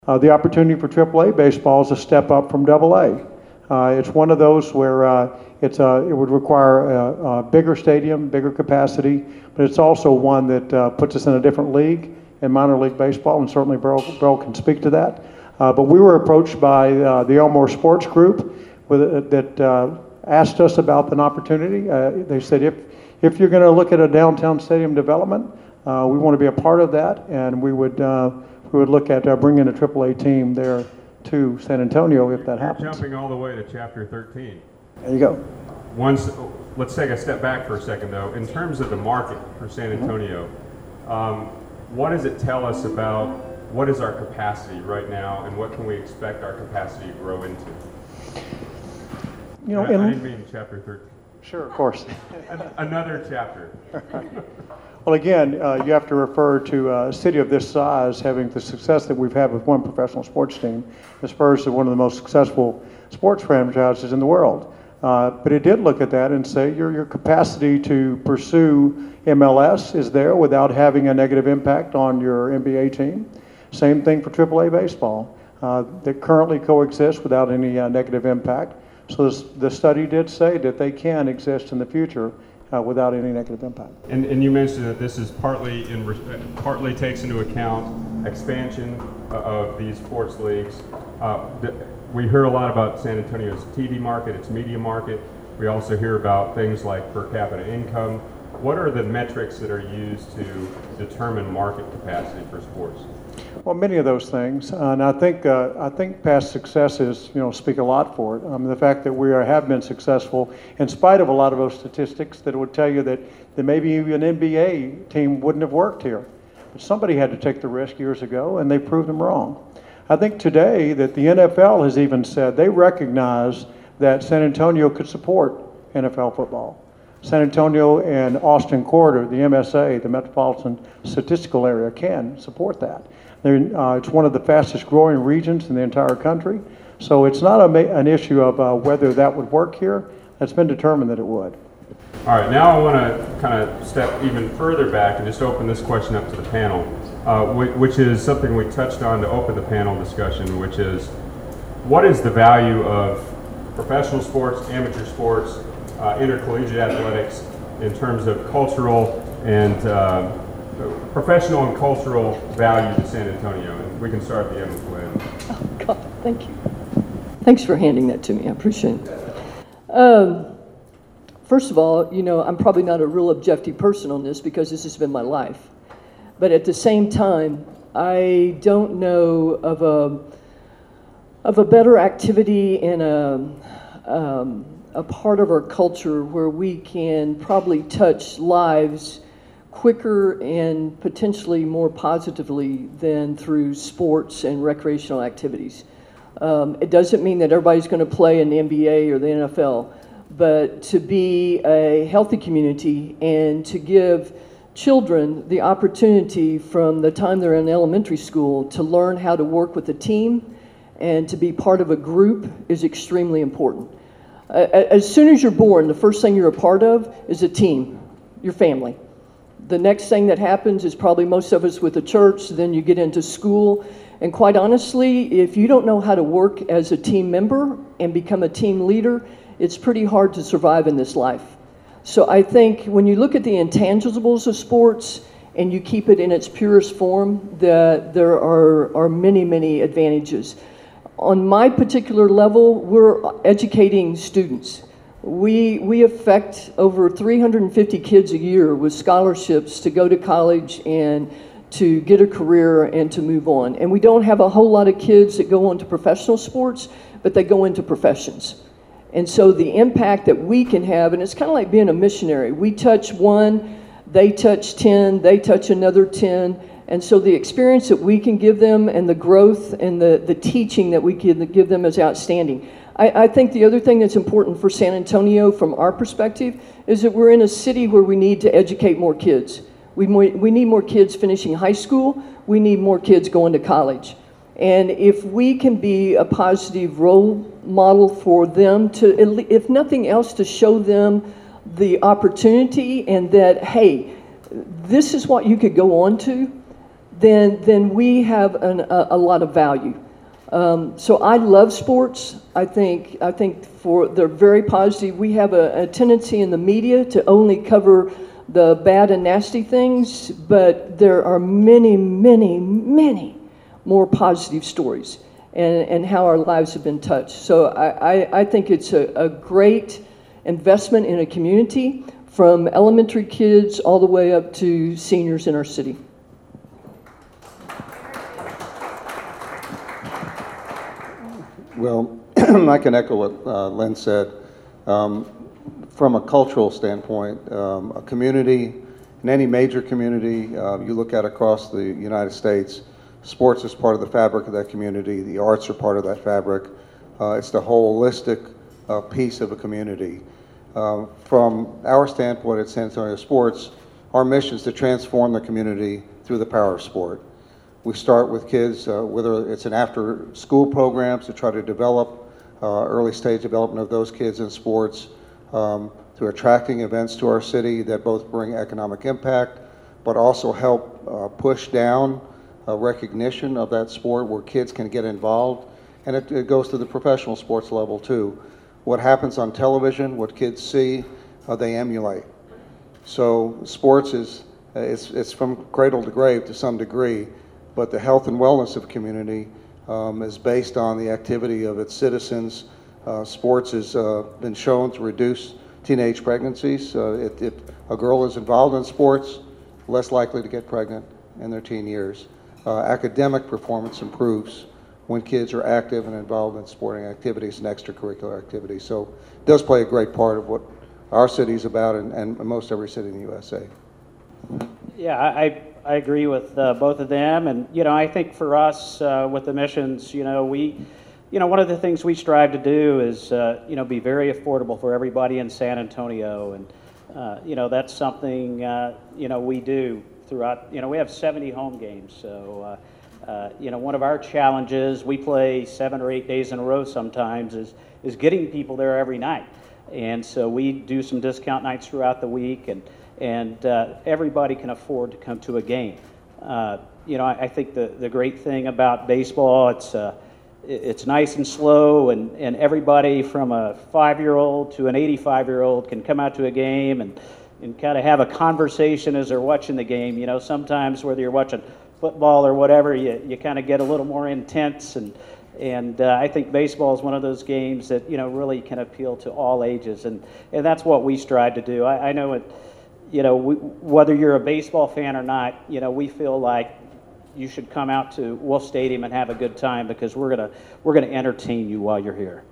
The opportunity for AAA baseball is a step up from AA. It's one of those where it would require a bigger stadium, bigger capacity, but it's also one that puts us in a different league in minor league baseball, and certainly Burl can speak to that. But we were approached by the Elmore Sports Group that asked us about an opportunity. They said, if you're going to look at a downtown stadium development, we want to be a part of that, and we would look at bringing a AAA team there to San Antonio if that happens. Jumping all the way to Chapter 13. There you go. Let's take a step back for a second, though. In terms of the market for San Antonio, what does it tell us about what is our capacity right now, and what can we expect our capacity to grow into? I didn't mean Chapter 13. Sure, of course. Another chapter. Well, again, you have to refer to a city of this size having the success that we've had with one professional sports team. The Spurs are one of the most successful sports franchises in the world. But it did look at that and say your capacity to pursue MLS is there without having a negative impact on your NBA team. Same thing for AAA baseball. That currently coexist without any negative impact. So the study did say that they can exist in the future without any negative impact. And you mentioned that this is partly takes into account expansion of these sports leagues. We hear a lot about San Antonio's TV market, its media market. We also hear about things like per capita income. What are the metrics that are used to determine market capacity for sports? Well, many of those things, and I think past successes, speak a lot for it. The fact that we have been successful in spite of a lot of those statistics that would tell you that maybe an NBA team wouldn't have worked here. But somebody had to take the risk years ago, and they proved them wrong. I think today that the NFL has even said they recognize that San Antonio could support NFL football. San Antonio and Austin Corridor, the MSA, the Metropolitan Statistical Area, can support that. It's one of the fastest growing regions in the entire country. So it's not an issue of whether that would work here. It's been determined that it would. All right, now I want to kind of step even further back and just open this question up to the panel, which is something we touched on to open the panel discussion, which is what is the value of professional sports, amateur sports, intercollegiate athletics in terms of cultural and professional and cultural value to San Antonio? And we can start at the end with Lynn. Oh, God, thank you. Thanks for handing that to me. I appreciate it. First of all, I'm probably not a real objective person on this because this has been my life. But at the same time, I don't know of a better activity and a part of our culture where we can probably touch lives quicker and potentially more positively than through sports and recreational activities. It doesn't mean that everybody's going to play in the NBA or the NFL, but to be a healthy community and to give children the opportunity from the time they're in elementary school to learn how to work with a team and to be part of a group is extremely important. As soon as you're born, the first thing you're a part of is a team, your family. The next thing that happens is probably most of us with the church, then you get into school. And quite honestly, if you don't know how to work as a team member and become a team leader, it's pretty hard to survive in this life. So I think when you look at the intangibles of sports and you keep it in its purest form, that there are many, many advantages. On my particular level, we're educating students. We affect over 350 kids a year with scholarships to go to college and to get a career and to move on. And we don't have a whole lot of kids that go on to professional sports, but they go into professions. And so the impact that we can have, and it's kind of like being a missionary. We touch one, they touch 10, they touch another 10. And so the experience that we can give them and the growth and the teaching that we can give them is outstanding. I think the other thing that's important for San Antonio from our perspective is that we're in a city where we need to educate more kids. We need more kids finishing high school. We need more kids going to college. And if we can be a positive role model for them to, if nothing else, to show them the opportunity and that, hey, this is what you could go on to, then we have a lot of value. So I love sports. I think they're very positive. We have a tendency in the media to only cover the bad and nasty things, but there are many, many, many more positive stories and how our lives have been touched. So I think it's a great investment in a community, from elementary kids all the way up to seniors in our city. Well, I can echo what Lynn said. From a cultural standpoint, a community, in any major community you look at across the United States, sports is part of the fabric of that community. The arts are part of that fabric. It's the holistic piece of a community. From our standpoint at San Antonio Sports, our mission is to transform the community through the power of sport. We start with kids, whether it's an after-school programs to try to develop early stage development of those kids in sports, through attracting events to our city that both bring economic impact, but also help push down recognition of that sport where kids can get involved. And it goes to the professional sports level too. What happens on television, what kids see, they emulate. So sports it's from cradle to grave to some degree, but the health and wellness of a community is based on the activity of its citizens. Sports has been shown to reduce teenage pregnancies. If a girl is involved in sports, less likely to get pregnant in their teen years. Academic performance improves when kids are active and involved in sporting activities and extracurricular activities. So it does play a great part of what our city is about, and most every city in the USA. Yeah, I agree with both of them, and I think for us with the missions, one of the things we strive to do is be very affordable for everybody in San Antonio, and that's something we do throughout. We have 70 home games, so one of our challenges, we play 7 or 8 days in a row sometimes, is getting people there every night, and so we do some discount nights throughout the week, and everybody can afford to come to a game. I think the great thing about baseball, it's nice and slow, and everybody from a 5-year-old to an 85-year-old can come out to a game and kind of have a conversation as they're watching the game. Sometimes whether you're watching football or whatever, you kind of get a little more intense, and I think baseball is one of those games that really can appeal to all ages, and that's what we strive to do. I know it. Whether you're a baseball fan or not, we feel like you should come out to Wolf Stadium and have a good time, because we're gonna entertain you while you're here.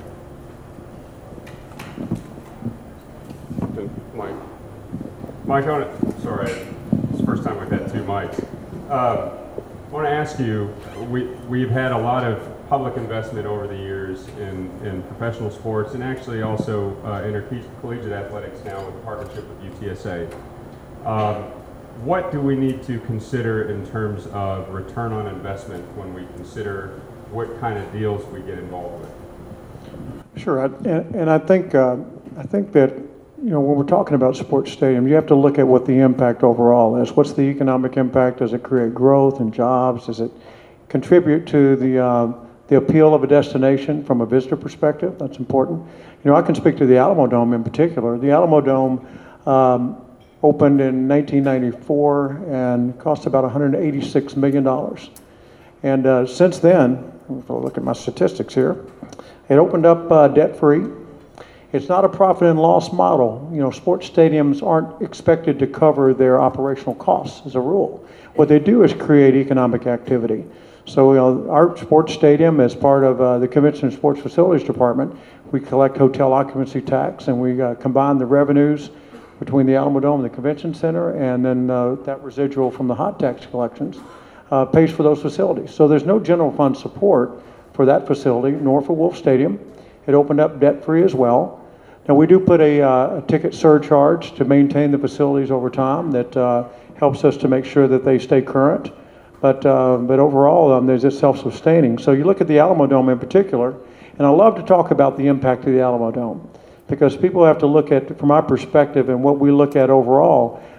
Mike, sorry, it's the first time we've had 2 mics. I want to ask you, we've had a lot of public investment over the years in professional sports, and actually also intercollegiate athletics now with a partnership with UTSA. What do we need to consider in terms of return on investment when we consider what kind of deals we get involved with? Sure, and I think that when we're talking about sports stadiums, you have to look at what the impact overall is. What's the economic impact? Does it create growth and jobs? Does it contribute to the appeal of a destination from a visitor perspective? That's important. I can speak to the Alamo Dome in particular. The Alamo Dome opened in 1994 and cost about $186 million. And since then, if I look at my statistics here, it opened up debt-free. It's not a profit and loss model. Sports stadiums aren't expected to cover their operational costs as a rule. What they do is create economic activity. So our sports stadium, as part of the Convention and Sports Facilities Department, we collect hotel occupancy tax, and we combine the revenues between the Alamo Dome and the Convention Center, and then that residual from the hot tax collections pays for those facilities. So there's no general fund support for that facility, nor for Wolf Stadium. It opened up debt-free as well. Now, we do put a ticket surcharge to maintain the facilities over time that helps us to make sure that they stay current. But overall, there's this self-sustaining. So you look at the Alamo Dome in particular, and I love to talk about the impact of the Alamo Dome, because people have to look at, from our perspective and what we look at overall,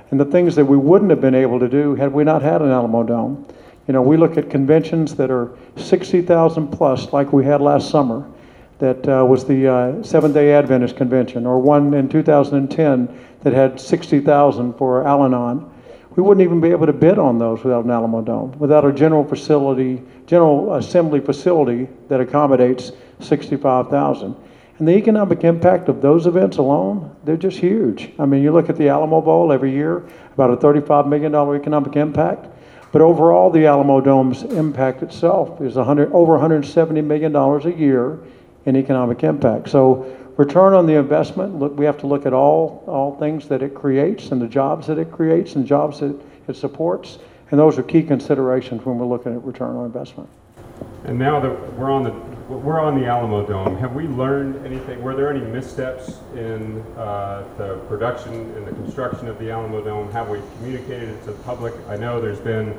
and the things that we wouldn't have been able to do had we not had an Alamo Dome. You know, we look at conventions that are 60,000 plus, like we had last summer. That was the Seventh-day Adventist Convention, or one in 2010 that had 60,000 for Al-Anon. We wouldn't even be able to bid on those without an Alamo Dome, without a general assembly facility that accommodates 65,000. And the economic impact of those events alone, they're just huge. I mean, you look at the Alamo Bowl every year, about a $35 million economic impact. But overall, the Alamo Dome's impact itself is over $170 million a year in economic impact. So return on the investment, look, we have to look at all things that it creates and the jobs that it creates and jobs that it supports. And those are key considerations when we're looking at return on investment. And now that we're on the Alamo Dome, have we learned anything? Were there any missteps in the production and the construction of the Alamo Dome? Have we communicated it to the public? I know there's been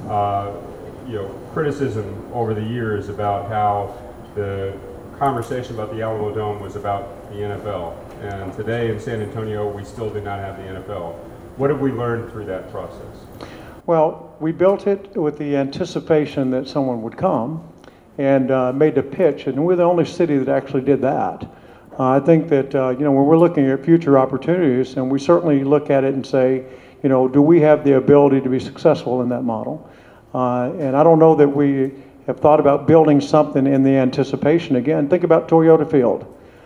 criticism over the years about how the conversation about the Alamo Dome was about the NFL. And today in San Antonio, we still do not have the NFL. What have we learned through that process? Well, we built it with the anticipation that someone would come and made the pitch, and we're the only city that actually did that. I think that, when we're looking at future opportunities, and we certainly look at it and say, do we have the ability to be successful in that model? And I don't know that we have thought about building something in the anticipation. Again, think about Toyota Field.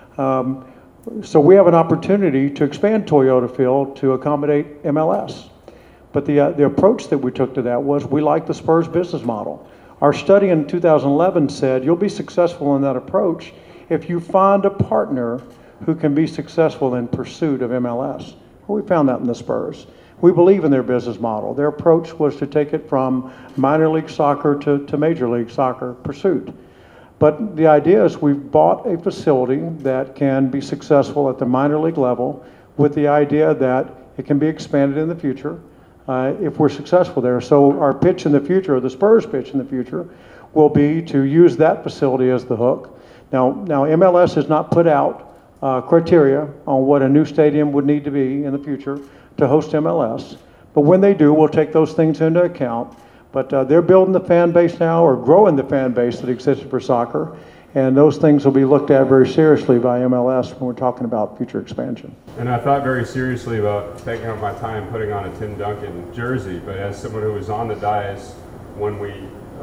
So we have an opportunity to expand Toyota Field to accommodate MLS. But the approach that we took to that was we like the Spurs business model. Our study in 2011 said you'll be successful in that approach if you find a partner who can be successful in pursuit of MLS. Well, we found that in the Spurs. We believe in their business model. Their approach was to take it from minor league soccer to major league soccer pursuit. But the idea is we've bought a facility that can be successful at the minor league level with the idea that it can be expanded in the future if we're successful there. So our pitch in the future, or the Spurs pitch in the future, will be to use that facility as the hook. Now MLS has not put out criteria on what a new stadium would need to be in the future to host MLS. But when they do, we'll take those things into account. But they're building the fan base now, or growing the fan base that exists for soccer. And those things will be looked at very seriously by MLS when we're talking about future expansion. And I thought very seriously about taking up my time putting on a Tim Duncan jersey, but as someone who was on the dais when we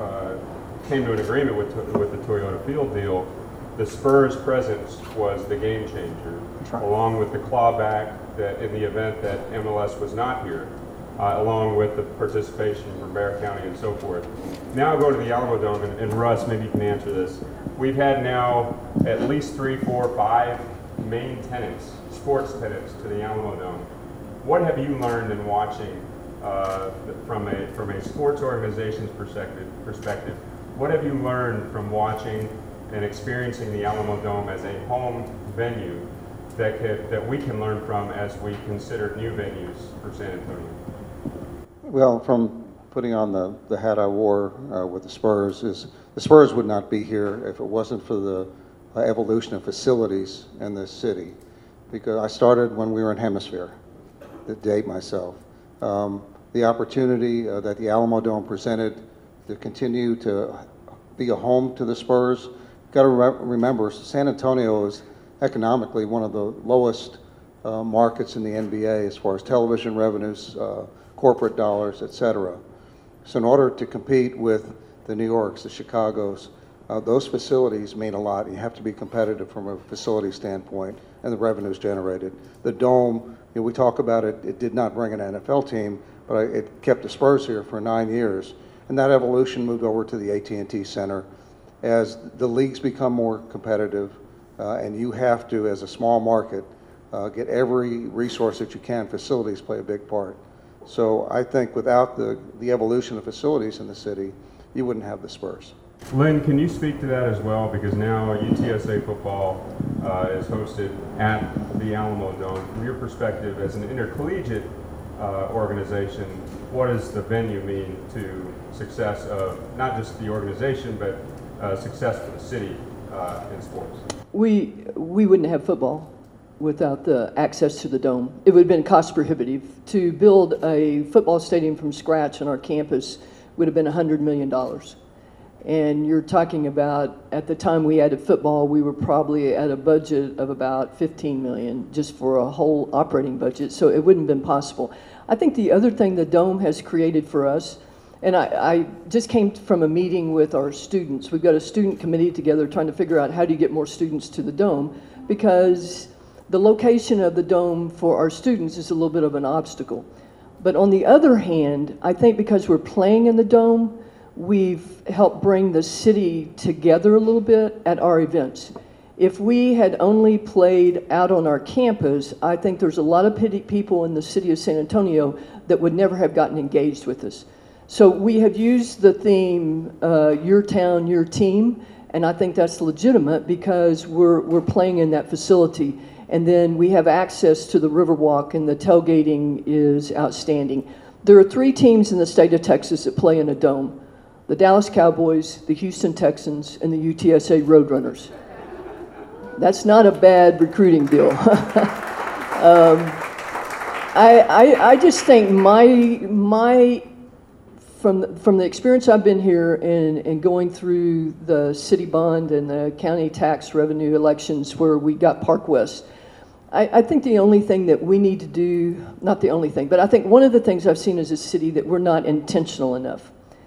came to an agreement with the Toyota Field deal, the Spurs' presence was the game changer, right, along with the clawback that in the event that MLS was not here, along with the participation from Bexar County and so forth. Now I'll go to the Alamo Dome, and Russ, maybe you can answer this. We've had now at least 3, 4, 5 main tenants, sports tenants to the Alamo Dome. What have you learned in watching from a sports organization's perspective? What have you learned from watching and experiencing the Alamo Dome as a home venue that we can learn from as we consider new venues for San Antonio? Well, from putting on the hat I wore with the Spurs, is the Spurs would not be here if it wasn't for the evolution of facilities in this city. Because I started when we were in Hemisphere, to date myself. The opportunity that the Alamo Dome presented to continue to be a home to the Spurs. Got to remember, San Antonio is economically one of the lowest markets in the NBA as far as television revenues, corporate dollars, etc. So in order to compete with the New Yorks, the Chicagos, those facilities mean a lot. You have to be competitive from a facility standpoint and the revenues generated. The Dome, we talk about it, it did not bring an NFL team, but it kept the Spurs here for 9 years. And that evolution moved over to the AT&T Center. As the leagues become more competitive, and you have to, as a small market, get every resource that you can, facilities play a big part. So I think without the evolution of facilities in the city, you wouldn't have the Spurs. Lynn, can you speak to that as well? Because now UTSA football is hosted at the Alamo Dome. From your perspective as an intercollegiate organization, what does the venue mean to success of not just the organization, but success for the city in sports? We wouldn't have football without the access to the dome. It would have been cost prohibitive. To build a football stadium from scratch on our campus would have been $100 million. And you're talking about, at the time we added football, we were probably at a budget of about 15 million just for a whole operating budget, so it wouldn't have been possible. I think the other thing the dome has created for us, and I just came from a meeting with our students. We've got a student committee together trying to figure out how do you get more students to the dome, because the location of the dome for our students is a little bit of an obstacle. But on the other hand, I think because we're playing in the dome, we've helped bring the city together a little bit at our events. If we had only played out on our campus, I think there's a lot of people in the city of San Antonio that would never have gotten engaged with us. So we have used the theme, your town, your team, and I think that's legitimate because we're playing in that facility. And then we have access to the Riverwalk, and the tailgating is outstanding. There are 3 teams in the state of Texas that play in a dome: the Dallas Cowboys, the Houston Texans, and the UTSA Roadrunners. That's not a bad recruiting deal. I just think from the experience I've been here and going through the city bond and the county tax revenue elections where we got Park West, I think the only thing that we need to do, not the only thing, but I think one of the things I've seen as a city that we're not intentional enough.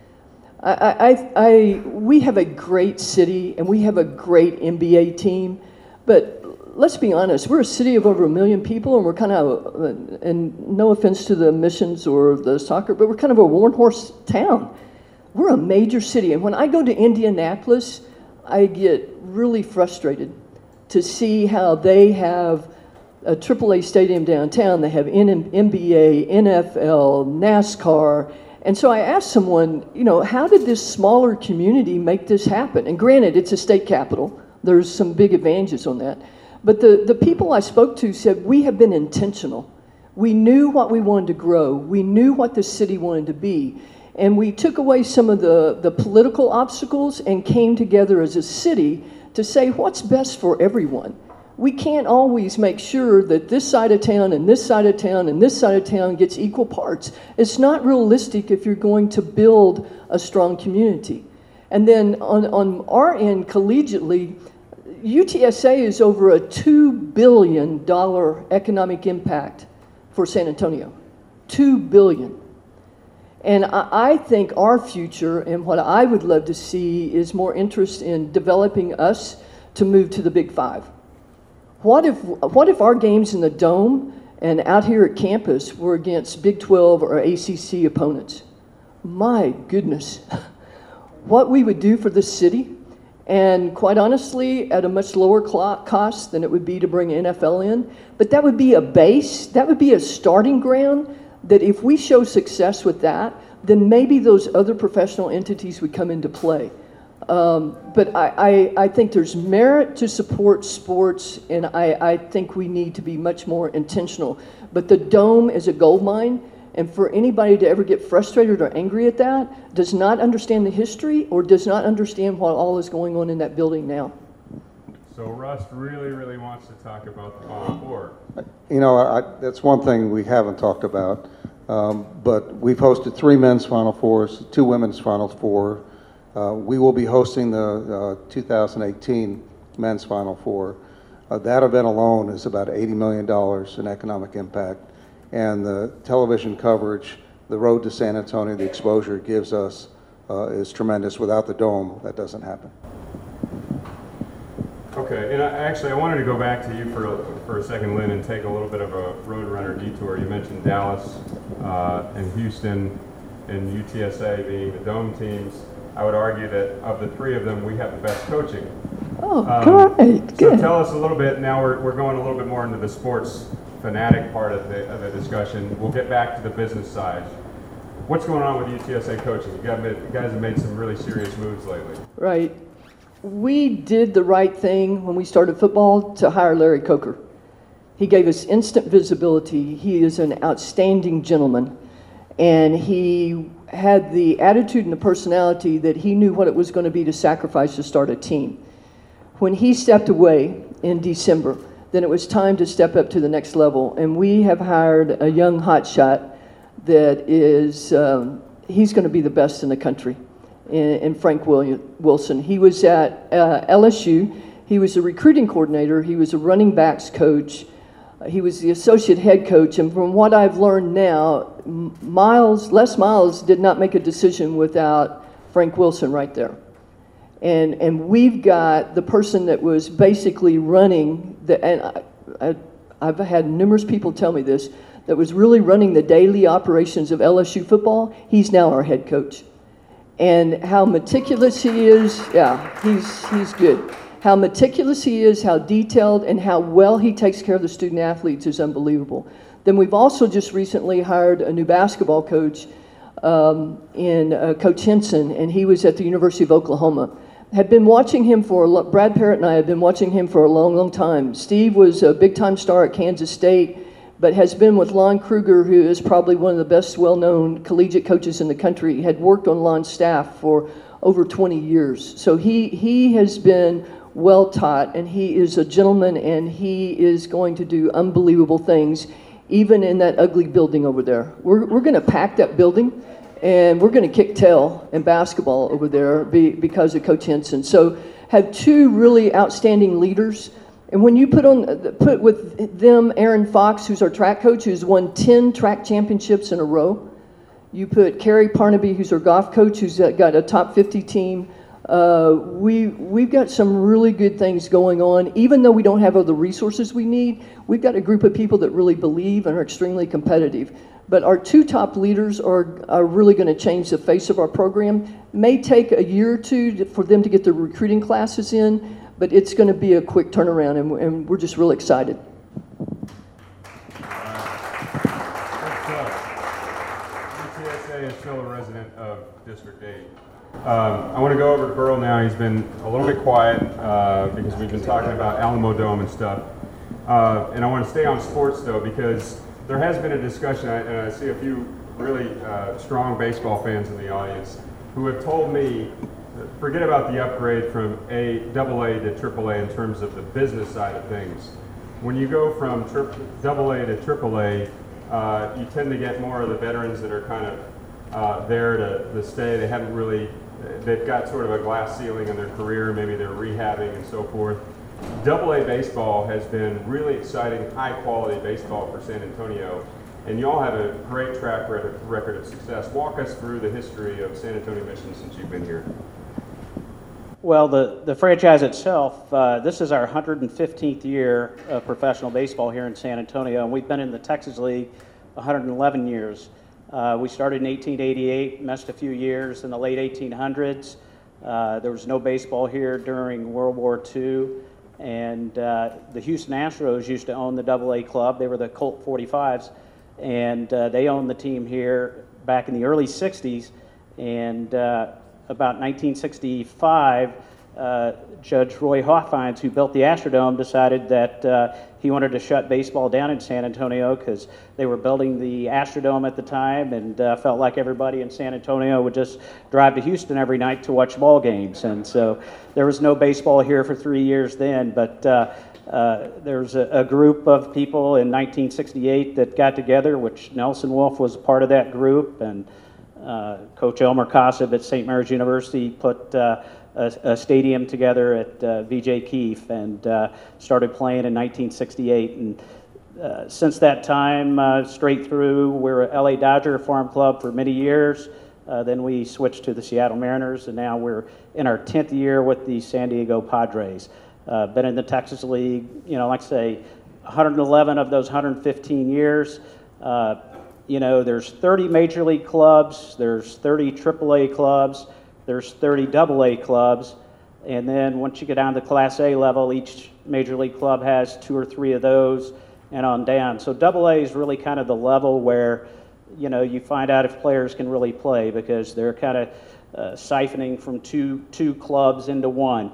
We have a great city and we have a great NBA team, but let's be honest, we're a city of over 1 million people, and we're kind of, and no offense to the Missions or the soccer, but we're kind of a one horse town. We're a major city, and when I go to Indianapolis, I get really frustrated to see how they have a AAA stadium downtown. They have NBA, NFL, NASCAR. And so I asked someone, how did this smaller community make this happen? And granted, it's a state capital. There's some big advantages on that. But the people I spoke to said, we have been intentional. We knew what we wanted to grow. We knew what the city wanted to be. And we took away some of the political obstacles and came together as a city to say what's best for everyone. We can't always make sure that this side of town and this side of town and this side of town gets equal parts. It's not realistic if you're going to build a strong community. And then on our end, collegiately, UTSA is over a $2 billion economic impact for San Antonio. $2 billion. And I think our future and what I would love to see is more interest in developing us to move to the Big Five. What if our games in the Dome and out here at campus were against Big 12 or ACC opponents? My goodness, what we would do for the city, and quite honestly, at a much lower cost than it would be to bring NFL in. But that would be a base, that would be a starting ground, that if we show success with that, then maybe those other professional entities would come into play. But I think there's merit to support sports, and I think we need to be much more intentional. But the Dome is a gold mine, and for anybody to ever get frustrated or angry at that, does not understand the history or does not understand what all is going on in that building now. So Rust really, really wants to talk about the Final Four. That's one thing we haven't talked about, but we've hosted 3 men's Final Fours, 2 women's Final Four. We will be hosting the 2018 men's Final Four. That event alone is about $80 million in economic impact. And the television coverage, the road to San Antonio, the exposure it gives us is tremendous. Without the Dome, that doesn't happen. Okay, and I wanted to go back to you for a second, Lynn, and take a little bit of a Roadrunner detour. You mentioned Dallas and Houston and UTSA being the Dome teams. I would argue that of the 3 of them, we have the best coaching. Oh, great, So good. tell us a little bit, now we're going a little bit more into the sports fanatic part of the discussion. We'll get back to the business side. What's going on with UTSA coaching? You guys have made some really serious moves lately. Right. We did the right thing when we started football to hire Larry Coker. He gave us instant visibility. He is an outstanding gentleman, and he had the attitude and the personality that he knew what it was going to be to sacrifice to start a team. When he stepped away in December, then it was time to step up to the next level. And we have hired a young hotshot that is, he's going to be the best in the country, in Frank Wilson. He was at LSU. He was a recruiting coordinator. He was a running backs coach. He was the associate head coach. And from what I've learned now, Les Miles did not make a decision without Frank Wilson right there. And we've got the person that was basically running I've had numerous people tell me this, that was really running the daily operations of LSU football. He's now our head coach. And how meticulous he is, yeah, he's good. How meticulous he is, how detailed, and how well he takes care of the student athletes is unbelievable. Then we've also just recently hired a new basketball coach in Coach Henson, and he was at the University of Oklahoma. Had been watching him Brad Parrott and I have been watching him for a long, long time. Steve was a big-time star at Kansas State, but has been with Lon Kruger, who is probably one of the best well-known collegiate coaches in the country. He had worked on Lon's staff for over 20 years. So he has been well taught, and he is a gentleman, and he is going to do unbelievable things, even in that ugly building over there. We're going to pack that building, and we're going to kick tail in basketball over there because of Coach Henson. So have two really outstanding leaders. And when you put with them Aaron Fox, who's our track coach, who's won 10 track championships in a row. You put Kerry Parnaby, who's our golf coach, who's got a top 50 team. We've got some really good things going on. Even though we don't have all the resources we need, we've got a group of people that really believe and are extremely competitive. But our two top leaders are really going to change the face of our program. May take a year or two for them to get the recruiting classes in, but it's going to be a quick turnaround, and we're just really excited. UTSA is still a resident of District 8. I want to go over to Burl now. He's been a little bit quiet because we've been talking about Alamo Dome and stuff. And I want to stay on sports, though, because there has been a discussion, and I see a few really strong baseball fans in the audience who have told me, forget about the upgrade from AA to AAA in terms of the business side of things. When you go from AA to AAA, you tend to get more of the veterans that are kind of there to stay. They haven't really, they've got sort of a glass ceiling in their career, maybe they're rehabbing and so forth. AA baseball has been really exciting, high-quality baseball for San Antonio, and you all have a great track record of success. Walk us through the history of San Antonio Mission since you've been here. Well, the franchise itself, this is our 115th year of professional baseball here in San Antonio, and we've been in the Texas League 111 years. We started in 1888, missed a few years in the late 1800s. There was no baseball here during World War II. And the Houston Astros used to own the AA club. They were the Colt 45s, and they owned the team here back in the early 60s. And about 1965, Judge Roy Hoffines, who built the Astrodome, decided that he wanted to shut baseball down in San Antonio because they were building the Astrodome at the time, and felt like everybody in San Antonio would just drive to Houston every night to watch ball games. And so there was no baseball here for 3 years then, but there was a group of people in 1968 that got together, which Nelson Wolff was a part of that group, and Coach Elmer Kosib at St. Mary's University put a stadium together at V.J. Keefe and started playing in 1968. And since that time, straight through, we're a LA Dodger farm club for many years. Then we switched to the Seattle Mariners, and now we're in our 10th year with the San Diego Padres. Been in the Texas League, like I say, 111 of those 115 years. There's 30 major league clubs, there's 30 AAA clubs, there's 30 AA clubs, and then once you get down to Class A level, each major league club has 2 or 3 of those and on down. So AA is really kind of the level where, you find out if players can really play, because they're kind of siphoning from two clubs into one.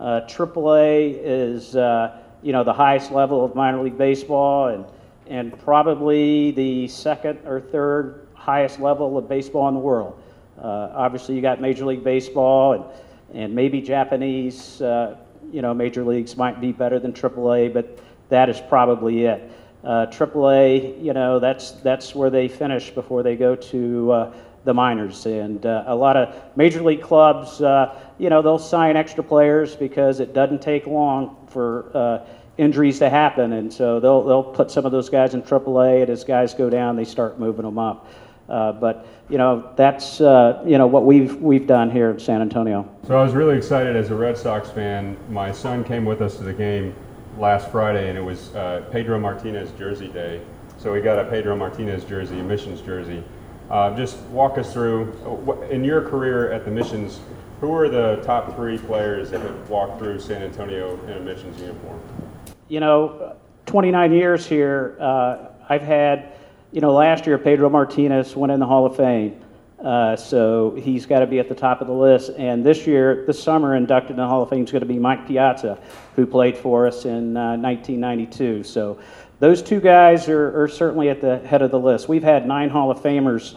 AAA is, the highest level of minor league baseball, and probably the second or third highest level of baseball in the world. Obviously, you got Major League Baseball, and maybe Japanese, major leagues might be better than AAA, but that is probably it. AAA, you know, that's where they finish before they go to the minors. And a lot of major league clubs, you know, they'll sign extra players because it doesn't take long for injuries to happen, and so they'll put some of those guys in AAA, and as guys go down, they start moving them up. But you know, that's you know, what we've done here in San Antonio. So I was really excited as a Red Sox fan. My son came with us to the game last Friday, and it was Pedro Martinez jersey day. So we got a Pedro Martinez jersey, a Missions jersey. Just walk us through, in your career at the Missions, who are the top 3 players that have walked through San Antonio in a Missions uniform? You know, 29 years here, I've had, you know, last year Pedro Martinez went in the Hall of Fame. So he's got to be at the top of the list. And this year, this summer, inducted in the Hall of Fame is going to be Mike Piazza, who played for us in 1992. So those 2 guys are certainly at the head of the list. We've had 9 Hall of Famers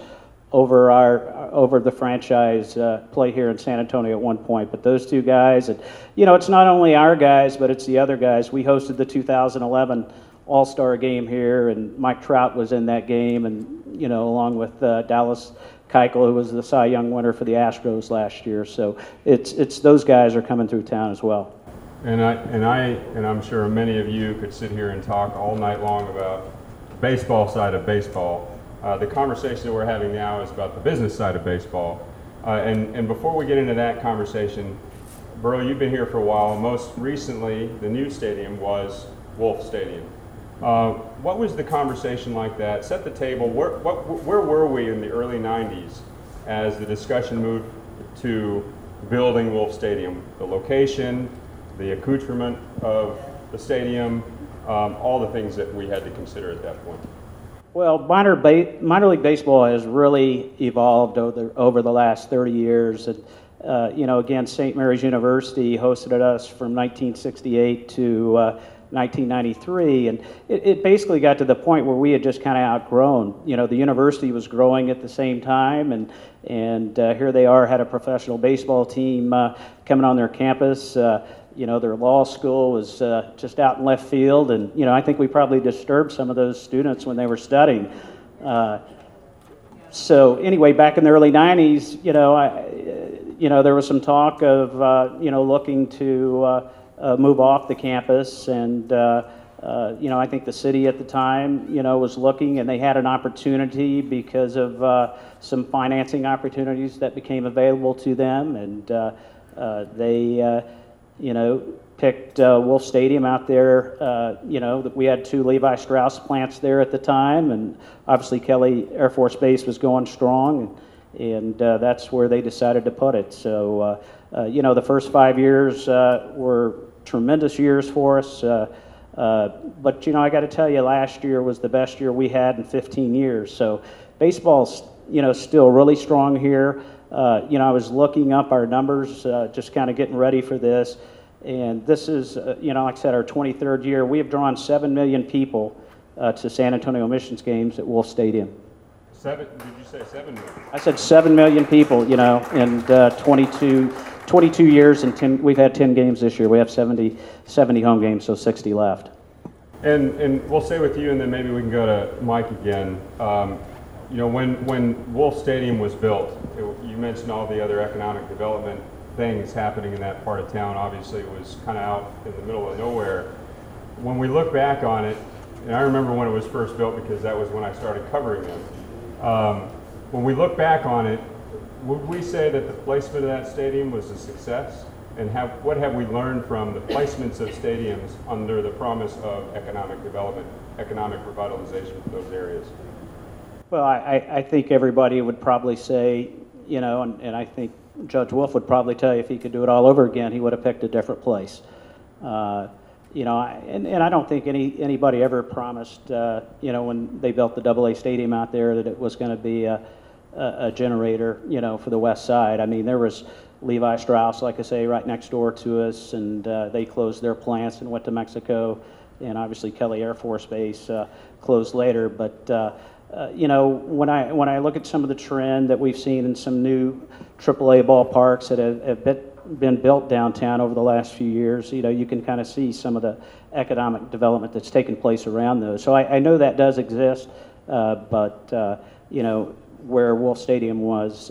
over the franchise play here in San Antonio at one point. But those 2 guys, and you know, it's not only our guys, but it's the other guys. We hosted the 2011 All-Star game here, and Mike Trout was in that game, and you know, along with Dallas Keuchel, who was the Cy Young winner for the Astros last year. So it's those guys are coming through town as well. And I'm sure many of you could sit here and talk all night long about the baseball side of baseball. The conversation that we're having now is about the business side of baseball. And before we get into that conversation, Burl, you've been here for a while. Most recently, the new stadium was Wolf Stadium. What was the conversation like that? Set the table. Where were we in the early 90s as the discussion moved to building Wolf Stadium? The location, the accoutrement of the stadium, all the things that we had to consider at that point. Well, minor league baseball has really evolved over the last 30 years. And, you know, again, St. Mary's University hosted us from 1968 to 1993, and it basically got to the point where we had just kind of outgrown. You know, the university was growing at the same time, and here they are, had a professional baseball team coming on their campus. You know, their law school was just out in left field, and you know, I think we probably disturbed some of those students when they were studying. So anyway, back in the early 90s, you know, there was some talk of you know, looking to move off the campus, and you know, I think the city at the time, you know, was looking, and they had an opportunity because of some financing opportunities that became available to them, and they you know, picked Wolf Stadium out there. You know, we had 2 Levi Strauss plants there at the time, and obviously Kelly Air Force Base was going strong, and that's where they decided to put it. So, you know, the first 5 years were tremendous years for us. But, you know, I got to tell you, last year was the best year we had in 15 years. So baseball's, you know, still really strong here. You know, I was looking up our numbers, just kind of getting ready for this. And this is, you know, like I said, our 23rd year. We have drawn 7 million people to San Antonio Missions games at Wolf Stadium. Did you say 7 million? I said 7 million people, you know, in 22 years, and we've had 10 games this year. We have 70 home games, so 60 left. And we'll stay with you, and then maybe we can go to Mike again. You know, when Wolf Stadium was built, you mentioned all the other economic development things happening in that part of town. Obviously, it was kind of out in the middle of nowhere. When we look back on it, and I remember when it was first built because that was when I started covering them. When we look back on it, would we say that the placement of that stadium was a success? And what have we learned from the placements of stadiums under the promise of economic development, economic revitalization for those areas? Well, I think everybody would probably say, you know, and I think Judge Wolf would probably tell you if he could do it all over again, he would have picked a different place. You know, and I don't think anybody ever promised, you know, when they built the AA stadium out there that it was going to be a generator, you know, for the west side. I mean, there was Levi Strauss, like I say, right next door to us, and they closed their plants and went to Mexico, and obviously Kelly Air Force Base closed later. But you know, when I look at some of the trend that we've seen in some new AAA ballparks that have been built downtown over the last few years, you can kind of see some of the economic development that's taken place around those. So I know that does exist, but where Wolf Stadium was,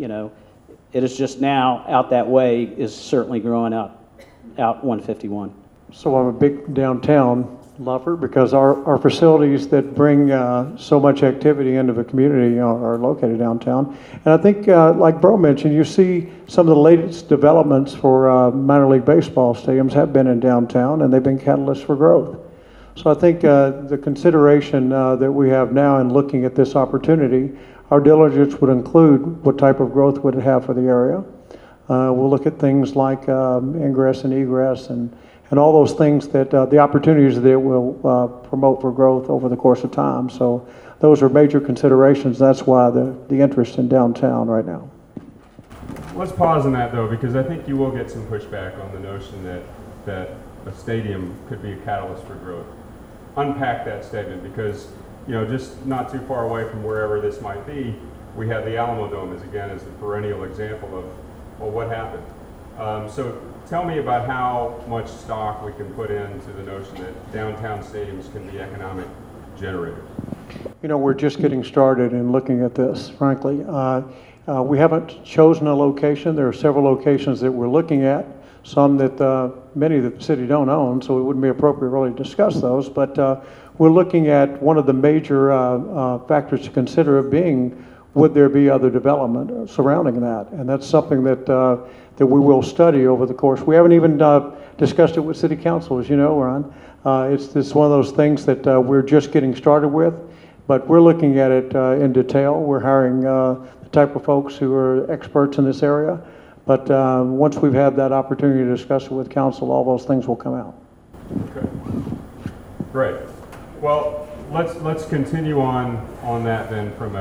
it is just now out that way is certainly growing out 151. So I'm a big downtown lover because our facilities that bring so much activity into the community are located downtown. And I think, like Bro mentioned, you see some of the latest developments for minor league baseball stadiums have been in downtown, and they've been catalysts for growth. So I think the consideration that we have now in looking at this opportunity, our diligence would include what type of growth would it have for the area. We'll look at things like ingress and egress and all those things that the opportunities that it will promote for growth over the course of time. So those are major considerations. That's why the interest in downtown right now. Let's pause on that though, because I think you will get some pushback on the notion that a stadium could be a catalyst for growth. Unpack that statement, because just not too far away from wherever this might be, we have the Alamo Dome as the perennial example of, well, what happened? So tell me about how much stock we can put into the notion that downtown stadiums can be economic generators. We're just getting started in looking at this, frankly. We haven't chosen a location. There are several locations that we're looking at, some that many of the city don't own, so it wouldn't be appropriate really to discuss those. But we're looking at one of the major factors to consider being, would there be other development surrounding that? And that's something that we will study over the course. We haven't even discussed it with City Council, as you know, Ron. It's one of those things that we're just getting started with, but we're looking at it in detail. We're hiring the type of folks who are experts in this area. But once we've had that opportunity to discuss it with council, all those things will come out. Okay, great. Well, let's continue on that then from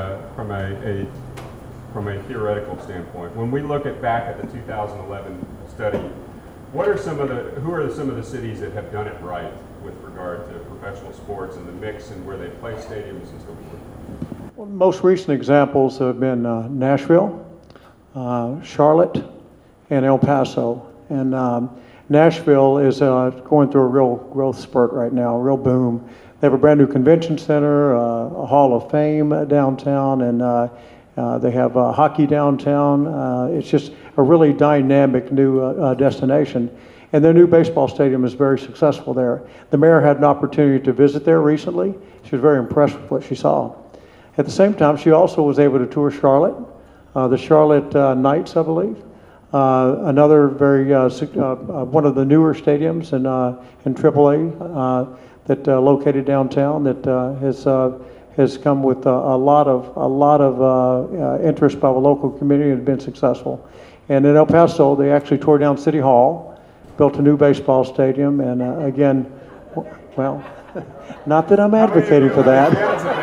a theoretical standpoint. When we look back at the 2011 study, who are some of the cities that have done it right with regard to professional sports and the mix and where they play stadiums and so forth? Well, the most recent examples have been Nashville, Charlotte, and El Paso. And Nashville is going through a real growth spurt right now, a real boom. They have a brand new convention center, a Hall of Fame downtown, and they have hockey downtown. It's just a really dynamic new destination. And their new baseball stadium is very successful there. The mayor had an opportunity to visit there recently. She was very impressed with what she saw. At the same time, she also was able to tour Charlotte, the Charlotte Knights, I believe. Another very, one of the newer stadiums in AAA that located downtown that has come with a lot of interest by the local community and has been successful. And in El Paso, they actually tore down City Hall, built a new baseball stadium, and again, well, not that I'm advocating for that.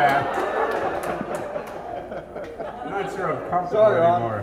I'm not sure I'm comfortable anymore.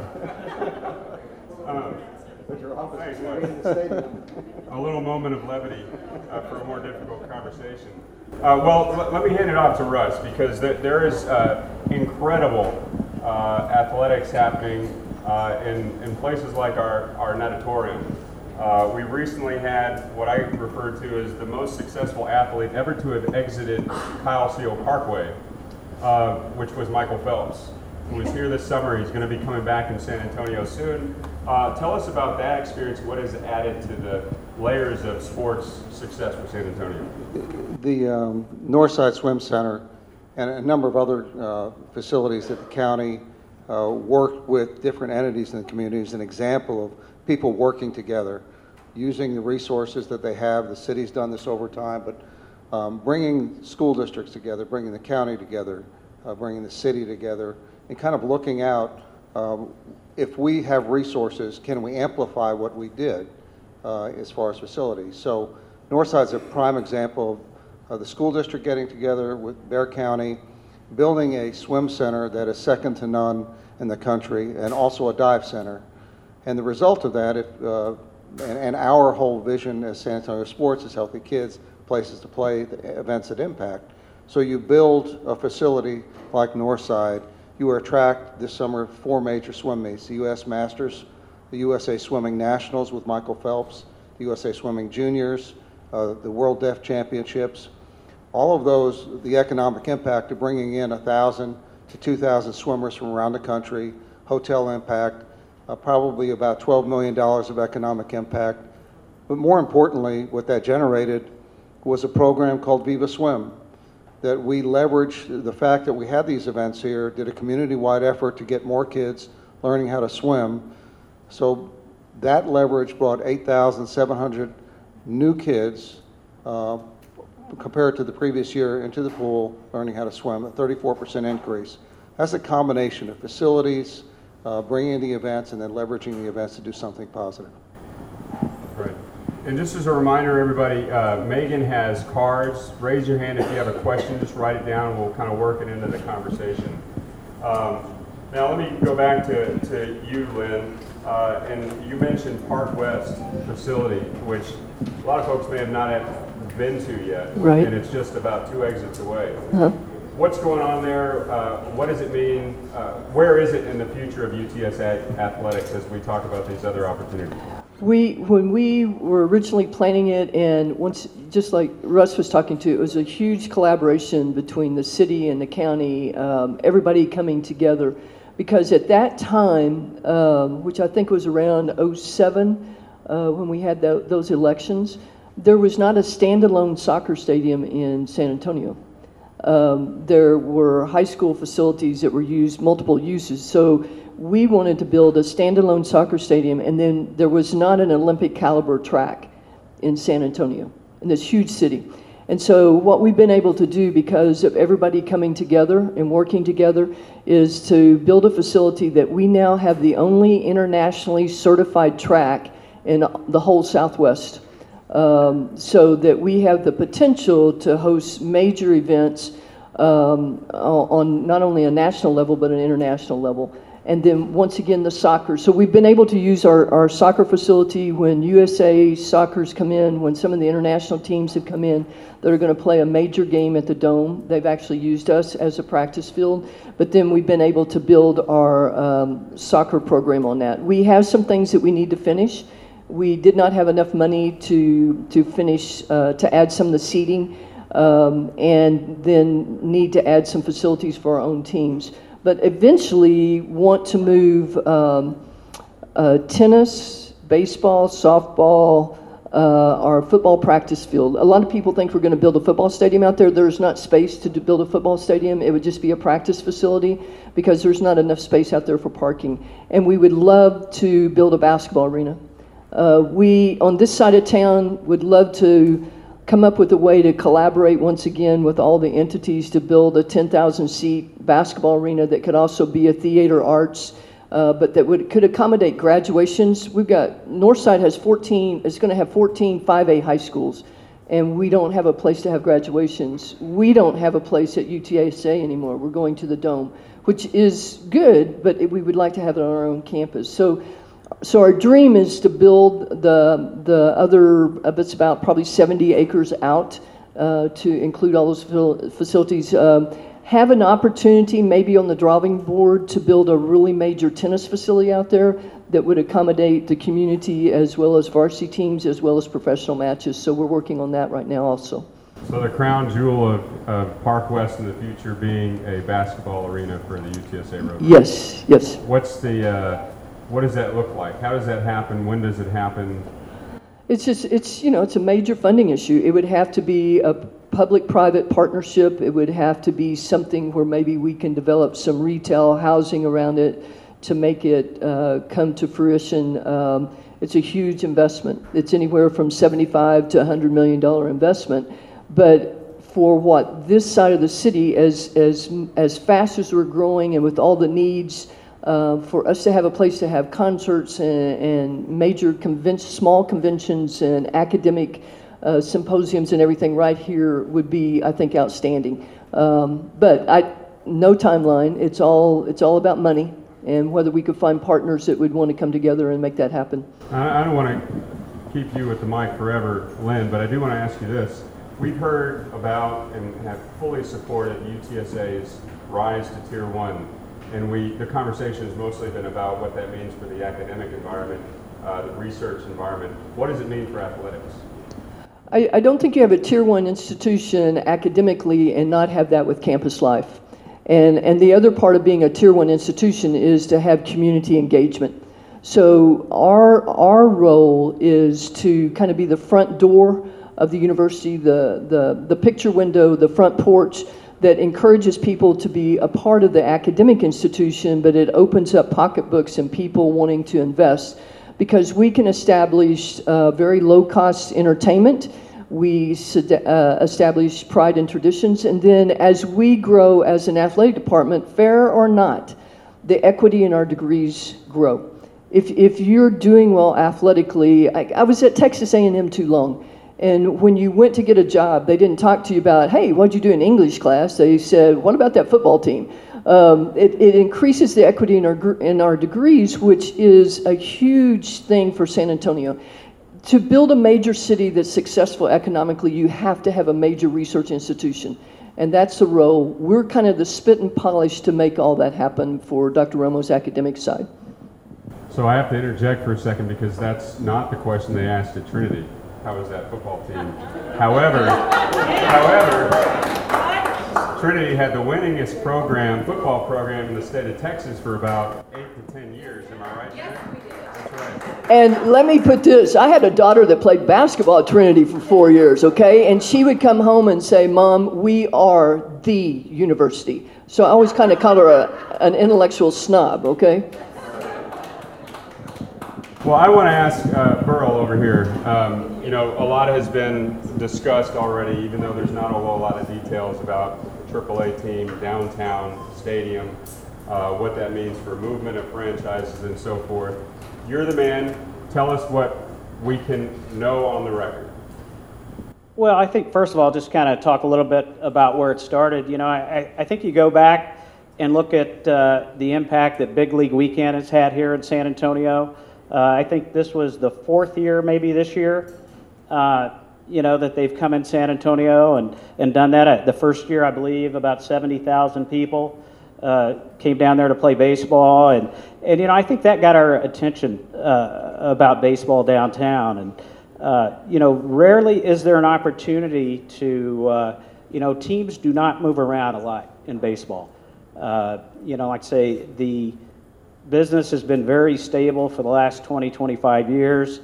Thanks, Mike. A little moment of levity for a more difficult conversation. Well, let me hand it off to Russ, because there is incredible athletics happening in places like our natatorium. We recently had what I refer to as the most successful athlete ever to have exited Kyle Seal Parkway, which was Michael Phelps, who was here this summer. He's going to be coming back in San Antonio soon. Tell us about that experience. What has added to the layers of sports success for San Antonio? The Northside Swim Center and a number of other facilities that the county worked with different entities in the community is an example of people working together, using the resources that they have. The city's done this over time, but bringing school districts together, bringing the county together, bringing the city together, and kind of looking out, if we have resources, can we amplify what we did as far as facilities? So Northside's a prime example of the school district getting together with Bexar County, building a swim center that is second to none in the country, and also a dive center. And the result of that, and our whole vision as San Antonio Sports is healthy kids, places to play, events that impact. So you build a facility like Northside, you attract this summer 4 major swim meets, the U.S. Masters the USA Swimming Nationals with Michael Phelps, the USA Swimming Juniors, the World Deaf Championships. All of those, the economic impact of bringing in 1,000 to 2,000 swimmers from around the country, hotel impact, probably about $12 million of economic impact. But more importantly, what that generated was a program called Viva Swim, that we leveraged the fact that we had these events here, did a community-wide effort to get more kids learning how to swim. So that leverage brought 8,700 new kids compared to the previous year into the pool learning how to swim, a 34% increase. That's a combination of facilities, bringing the events, and then leveraging the events to do something positive. Right. And just as a reminder, everybody, Megan has cards. Raise your hand if you have a question. Just write it down and we'll kind of work it into the conversation. Now let me go back to you, Lynn. And you mentioned Park West facility, which a lot of folks may have not been to yet. Right. And it's just about 2 exits away. Uh-huh. What's going on there? What does it mean? Where is it in the future of UTS athletics as we talk about these other opportunities? When we were originally planning it, and once, just like Russ was talking to, it was a huge collaboration between the city and the county, everybody coming together. Because at that time, which I think was around '07, when we had those elections, there was not a standalone soccer stadium in San Antonio. There were high school facilities that were used, multiple uses. So we wanted to build a standalone soccer stadium, and then there was not an Olympic caliber track in San Antonio, in this huge city. And so what we've been able to do, because of everybody coming together and working together, is to build a facility that we now have the only internationally certified track in the whole Southwest. So that we have the potential to host major events on not only a national level, but an international level. And then once again, the soccer. So we've been able to use our soccer facility when USA Soccer's come in, when some of the international teams have come in that are going to play a major game at the Dome. They've actually used us as a practice field. But then we've been able to build our soccer program on that. We have some things that we need to finish. We did not have enough money to finish, to add some of the seating, and then need to add some facilities for our own teams. But eventually want to move tennis, baseball, softball, our football practice field. A lot of people think we're going to build a football stadium out there. There's not space to build a football stadium. It would just be a practice facility because there's not enough space out there for parking. And we would love to build a basketball arena. We, on this side of town, would love to come up with a way to collaborate once again with all the entities to build a 10,000-seat basketball arena that could also be a theater arts, but that could accommodate graduations. We've got, Northside has 14, it's going to have 14 5A high schools, and we don't have a place to have graduations. We don't have a place at UTSA anymore. We're going to the Dome, which is good, but we would like to have it on our own campus. So our dream is to build the other, it's about probably 70 acres out to include all those facilities. Have an opportunity maybe on the drawing board to build a really major tennis facility out there that would accommodate the community as well as varsity teams as well as professional matches. So we're working on that right now also. So the crown jewel of Park West in the future being a basketball arena for the UTSA Rovers. Yes, yes. What does that look like? How does that happen? When does it happen? It's a major funding issue. It would have to be a public-private partnership. It would have to be something where maybe we can develop some retail housing around it to make it come to fruition. It's a huge investment. It's anywhere from $75 to $100 million investment. But for what this side of the city, as fast as we're growing and with all the needs, for us to have a place to have concerts and major small conventions and academic symposiums and everything right here would be, I think, outstanding. But no timeline. It's all about money and whether we could find partners that would want to come together and make that happen. I don't want to keep you with the mic forever, Lynn, but I do want to ask you this. We've heard about and have fully supported UTSA's rise to Tier 1 and the conversation has mostly been about what that means for the academic environment, the research environment. What does it mean for athletics? I don't think you have a tier one institution academically and not have that with campus life. And the other part of being a tier one institution is to have community engagement. So our role is to kind of be the front door of the university, the picture window, the front porch that encourages people to be a part of the academic institution, but it opens up pocketbooks and people wanting to invest, because we can establish very low-cost entertainment. We establish pride and traditions, and then as we grow as an athletic department, fair or not, the equity in our degrees grow. If you're doing well athletically, I was at Texas A&M too long, and when you went to get a job, they didn't talk to you about, hey, what'd you do in English class? They said, what about that football team? It increases the equity in our degrees, which is a huge thing for San Antonio. To build a major city that's successful economically, you have to have a major research institution. And that's the role. We're kind of the spit and polish to make all that happen for Dr. Romo's academic side. So I have to interject for a second, because that's not the question they asked at Trinity. How is that football team? However, Trinity had the winningest football program in the state of Texas for about 8 to 10 years. Am I right? Yes, we did. That's right. And let me put this, I had a daughter that played basketball at Trinity for 4 years, okay? And she would come home and say, Mom, we are the university. So I always kind of call her an intellectual snob, okay? Well, I want to ask Burl over here. A lot has been discussed already, even though there's not a whole lot of details about AAA team, downtown, stadium, what that means for movement of franchises and so forth. You're the man. Tell us what we can know on the record. Well, I think first of all, just kind of talk a little bit about where it started. I think you go back and look at the impact that Big League Weekend has had here in San Antonio. I think this was the 4th year, maybe this year, that they've come in San Antonio and done that. The first year, I believe, about 70,000 people came down there to play baseball. And I think that got our attention about baseball downtown. And, rarely is there an opportunity to, teams do not move around a lot in baseball. Like I say, the business has been very stable for the last 20, 25 years.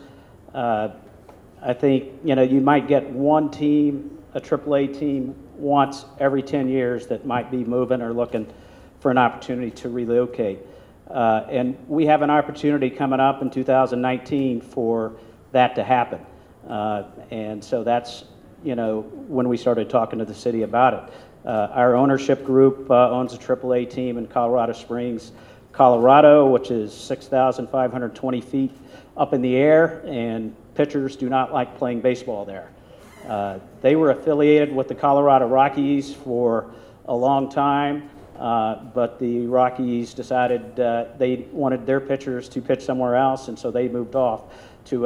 I think, you might get one team, a AAA team, once every 10 years that might be moving or looking for an opportunity to relocate. And we have an opportunity coming up in 2019 for that to happen. And so that's, when we started talking to the city about it. Our ownership group owns a AAA team in Colorado Springs, Colorado, which is 6,520 feet up in the air, and pitchers do not like playing baseball there. They were affiliated with the Colorado Rockies for a long time, but the Rockies decided they wanted their pitchers to pitch somewhere else, and so they moved off to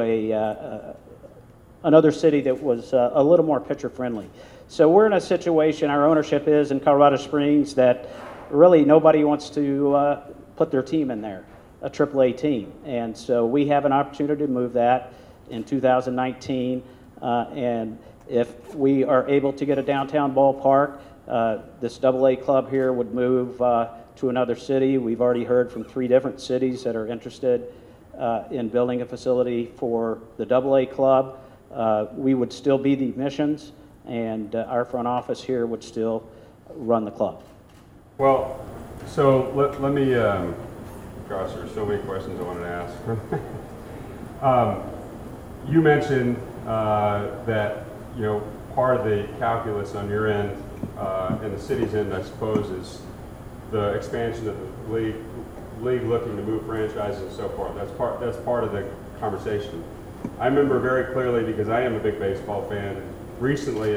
another city that was a little more pitcher friendly. So we're in a situation, our ownership is in Colorado Springs, that really nobody wants to put their team in there, a AAA team. And so we have an opportunity to move that in 2019. And if we are able to get a downtown ballpark, this AA club here would move to another city. We've already heard from 3 different cities that are interested in building a facility for the AA club. We would still be the admissions, and our front office here would still run the club. Well, so let me, gosh, there's so many questions I wanted to ask. You mentioned that, part of the calculus on your end and the city's end, I suppose, is the expansion of the league looking to move franchises and so forth. That's part of the conversation. I remember very clearly, because I am a big baseball fan, recently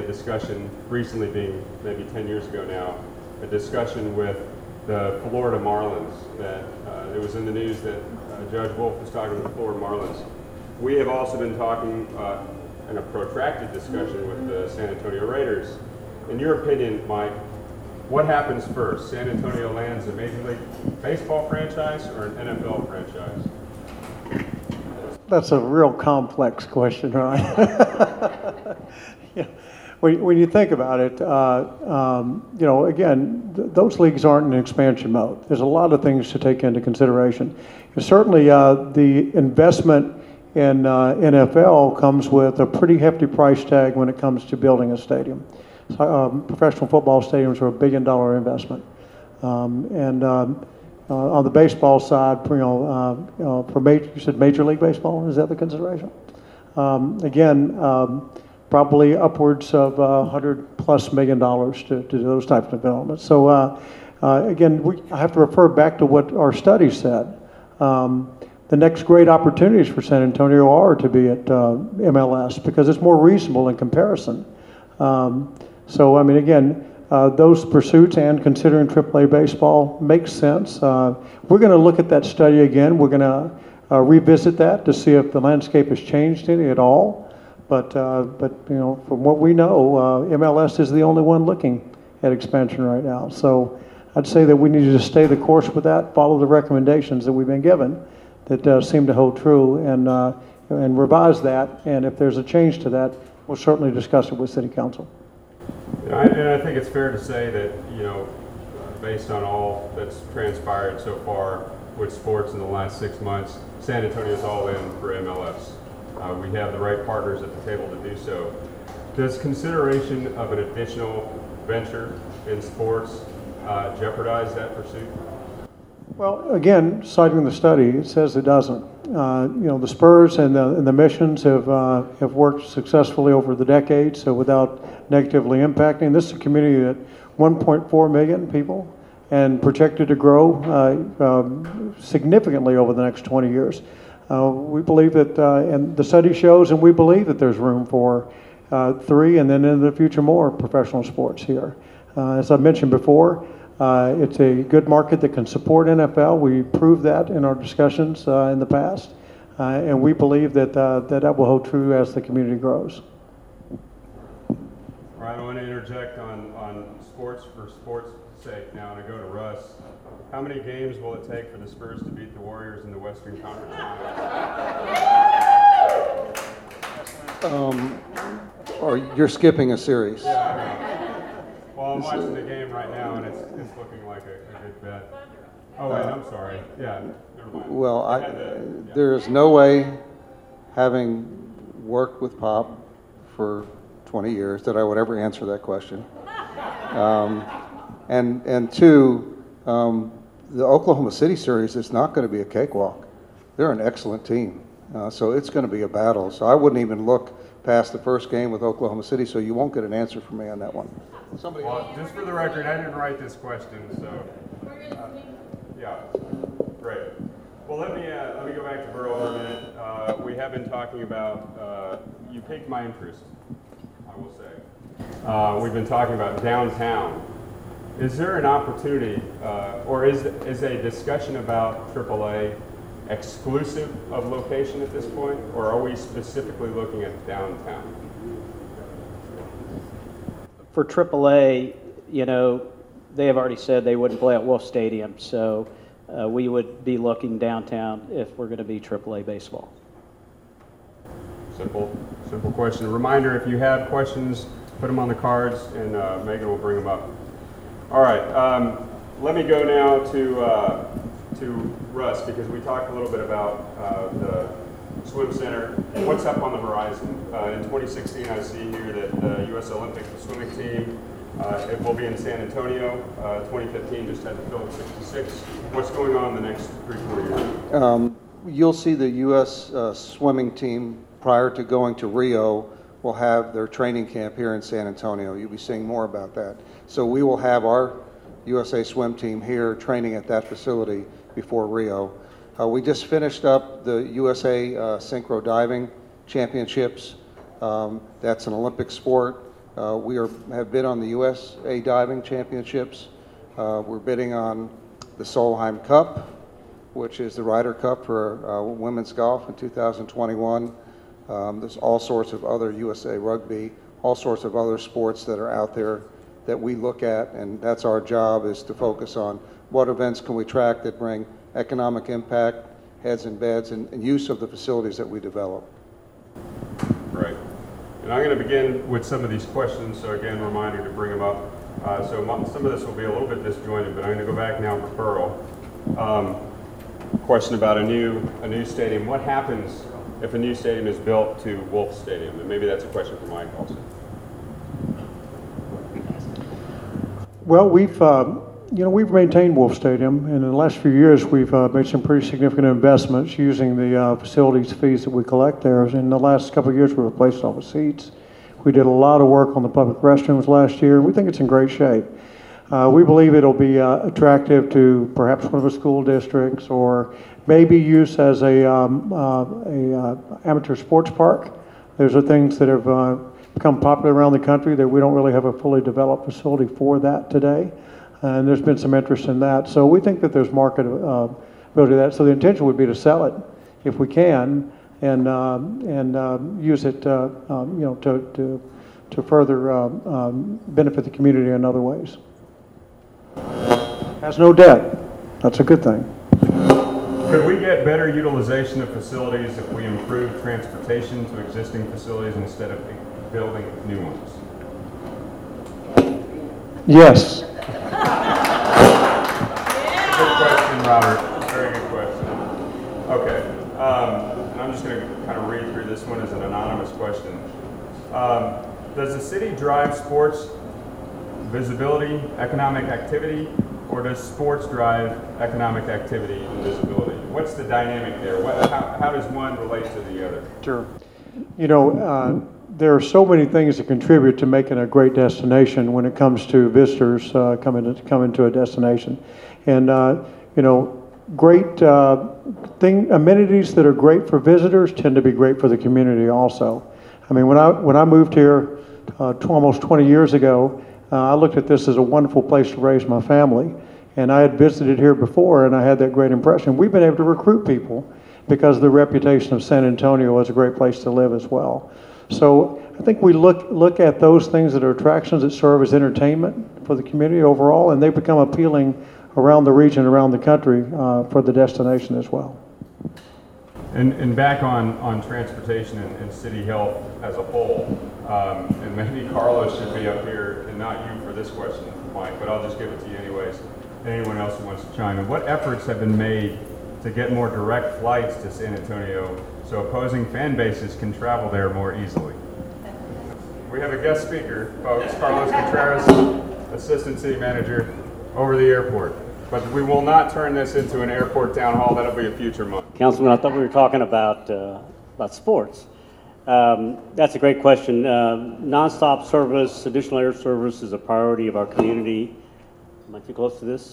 being maybe 10 years ago now, a discussion with the Florida Marlins that it was in the news that Judge Wolf was talking with the Florida Marlins. We have also been talking in a protracted discussion with the San Antonio Raiders. In your opinion, Mike, what happens first? San Antonio lands a Major League Baseball franchise or an NFL franchise? That's a real complex question, right? Yeah. When you think about it, again, those leagues aren't in expansion mode. There's a lot of things to take into consideration. And certainly, the investment in NFL comes with a pretty hefty price tag when it comes to building a stadium. Professional football stadiums are $1 billion investment, and on the baseball side, you said Major League Baseball, is that the consideration? Probably upwards of $100+ million to do those types of developments. So I have to refer back to what our study said. The next great opportunities for San Antonio are to be at MLS because it's more reasonable in comparison. Those pursuits and considering AAA baseball makes sense. We're going to look at that study again. We're going to revisit that to see if the landscape has changed any at all. But from what we know, MLS is the only one looking at expansion right now. So I'd say that we need to stay the course with that, follow the recommendations that we've been given that seem to hold true, and revise that. And if there's a change to that, we'll certainly discuss it with City Council. And I think it's fair to say that, based on all that's transpired so far with sports in the last 6 months, San Antonio's all in for MLS. We have the right partners at the table to do so. Does consideration of an additional venture in sports jeopardize that pursuit? Well, again, citing the study, it says it doesn't. The Spurs and the Missions have worked successfully over the decades, so without negatively impacting. This is a community that 1.4 million people and projected to grow significantly over the next 20 years. We believe that, and the study shows, and we believe that there's room for 3 and then in the future more professional sports here. As I mentioned before, it's a good market that can support NFL. We proved that in our discussions in the past, and we believe that that will hold true as the community grows. All right, I want to interject on sports for sports' sake now, and I go to Russ. How many games will it take for the Spurs to beat the Warriors in the Western Conference Finals? Or you're skipping a series. Well, I'm watching the game right now, and it's looking like a good bet. Oh, wait, I'm sorry. Yeah, never mind. Well, there is no way, having worked with Pop for 20 years, that I would ever answer that question. And two, the Oklahoma City series is not going to be a cakewalk. They're an excellent team, so it's going to be a battle. So I wouldn't even look past the first game with Oklahoma City, so you won't get an answer from me on that one. Well, just for the record, I didn't write this question, so yeah, great. Well, let me go back to Burl for a minute. We have been talking about you piqued my interest, I will say. We've been talking about downtown. Is there an opportunity, or is a discussion about AAA exclusive of location at this point, or are we specifically looking at downtown? For AAA, they have already said they wouldn't play at Wolf Stadium, so we would be looking downtown if we're going to be AAA baseball. Simple question. A reminder, if you have questions, put them on the cards, and Megan will bring them up. All right, let me go now to Russ, because we talked a little bit about the swim center. What's up on the horizon? In 2016, I see here that the U.S. Olympic swimming team, it will be in San Antonio. 2015 just had the Phillips 66. What's going on in the next 3-4 years? You'll see the U.S. Swimming team, prior to going to Rio, will have their training camp here in San Antonio. You'll be seeing more about that. So we will have our USA swim team here training at that facility before Rio. We just finished up the USA Synchro Diving Championships. That's an Olympic sport. We have bid on the USA Diving Championships. We're bidding on the Solheim Cup, which is the Ryder Cup for women's golf in 2021. There's all sorts of other USA Rugby, all sorts of other sports that are out there that we look at, and that's our job, is to focus on what events can we track that bring economic impact, heads and beds, and use of the facilities that we develop. Right. And I'm going to begin with some of these questions, so again, reminder to bring them up. Some of this will be a little bit disjointed, but I'm going to go back now to Pearl. Question about a new stadium. What happens if a new stadium is built to Wolf Stadium? And maybe that's a question for Mike also. Well, we've maintained Wolf Stadium, and in the last few years, we've made some pretty significant investments using the facilities fees that we collect there. In the last couple of years, we replaced all the seats. We did a lot of work on the public restrooms last year. We think it's in great shape. We believe it'll be attractive to perhaps one of the school districts, or maybe used as a amateur sports park. Those are things that have become popular around the country that we don't really have a fully developed facility for that today. And there's been some interest in that. So we think that there's market ability to that. So the intention would be to sell it if we can, and use it to further benefit the community in other ways. Has no debt. That's a good thing. Could we get better utilization of facilities if we improve transportation to existing facilities instead of building new ones? Yes. Good question, Robert. Very good question. Okay. And I'm just going to kind of read through this one as an anonymous question. Does the city drive sports visibility, economic activity, or does sports drive economic activity and visibility? What's the dynamic there? How does one relate to the other? Sure. There are so many things that contribute to making a great destination when it comes to visitors coming to a destination. And, great amenities that are great for visitors tend to be great for the community also. I mean, when I moved here almost 20 years ago, I looked at this as a wonderful place to raise my family. And I had visited here before, and I had that great impression. We've been able to recruit people because of the reputation of San Antonio as a great place to live as well. So I think we look at those things that are attractions that serve as entertainment for the community overall, and they become appealing around the region, around the country, for the destination as well. And back on transportation and city health as a whole, and maybe Carlos should be up here and not you for this question, Mike, but I'll just give it to you anyways. Anyone else who wants to chime in. What efforts have been made to get more direct flights to San Antonio so opposing fan bases can travel there more easily? We have a guest speaker, folks, Carlos Contreras, Assistant City Manager over the airport. But we will not turn this into an airport town hall. That'll be a future month. Councilman, I thought we were talking about sports. That's a great question. Nonstop service, additional air service is a priority of our community. Am I too close to this?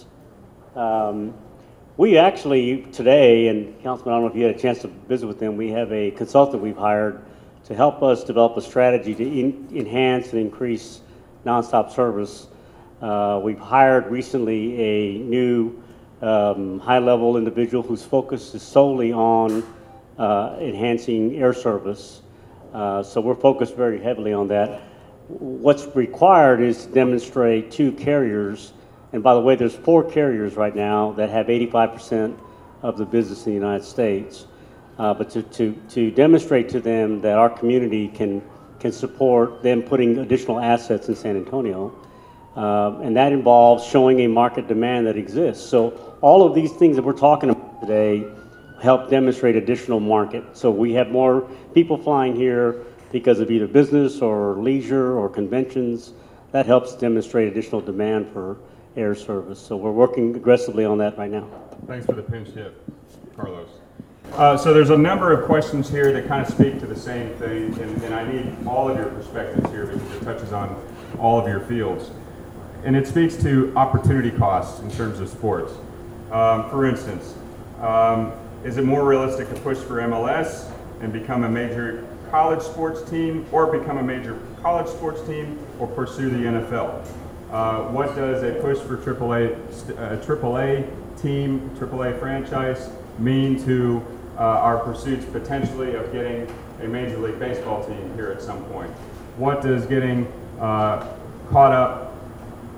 We actually today, and Councilman, I don't know if you had a chance to visit with them, we have a consultant we've hired to help us develop a strategy to enhance and increase nonstop service. We've hired recently a new high-level individual whose focus is solely on enhancing air service. So we're focused very heavily on that. What's required is to demonstrate 2 carriers, and by the way, there's 4 carriers right now that have 85% of the business in the United States. But to demonstrate to them that our community can support them putting additional assets in San Antonio, and that involves showing a market demand that exists. So all of these things that we're talking about today help demonstrate additional market. So we have more people flying here because of either business or leisure or conventions. That helps demonstrate additional demand for air service. So we're working aggressively on that right now. Thanks for the pinch hit, Carlos. So there's a number of questions here that kind of speak to the same thing, and I need all of your perspectives here because it touches on all of your fields. And it speaks to opportunity costs in terms of sports. For instance, is it more realistic to push for MLS and become a major college sports team, or become a major college sports team, or pursue the NFL? What does a push for AAA team, AAA franchise mean to our pursuits potentially of getting a Major League Baseball team here at some point? What does getting caught up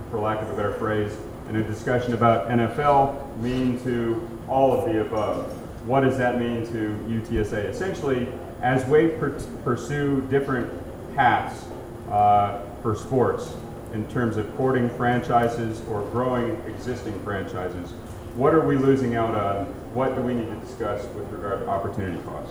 for lack of a better phrase, in a discussion about NFL mean to all of the above? What does that mean to UTSA? Essentially, as we pursue different paths for sports in terms of courting franchises or growing existing franchises, what are we losing out on? What do we need to discuss with regard to opportunity cost?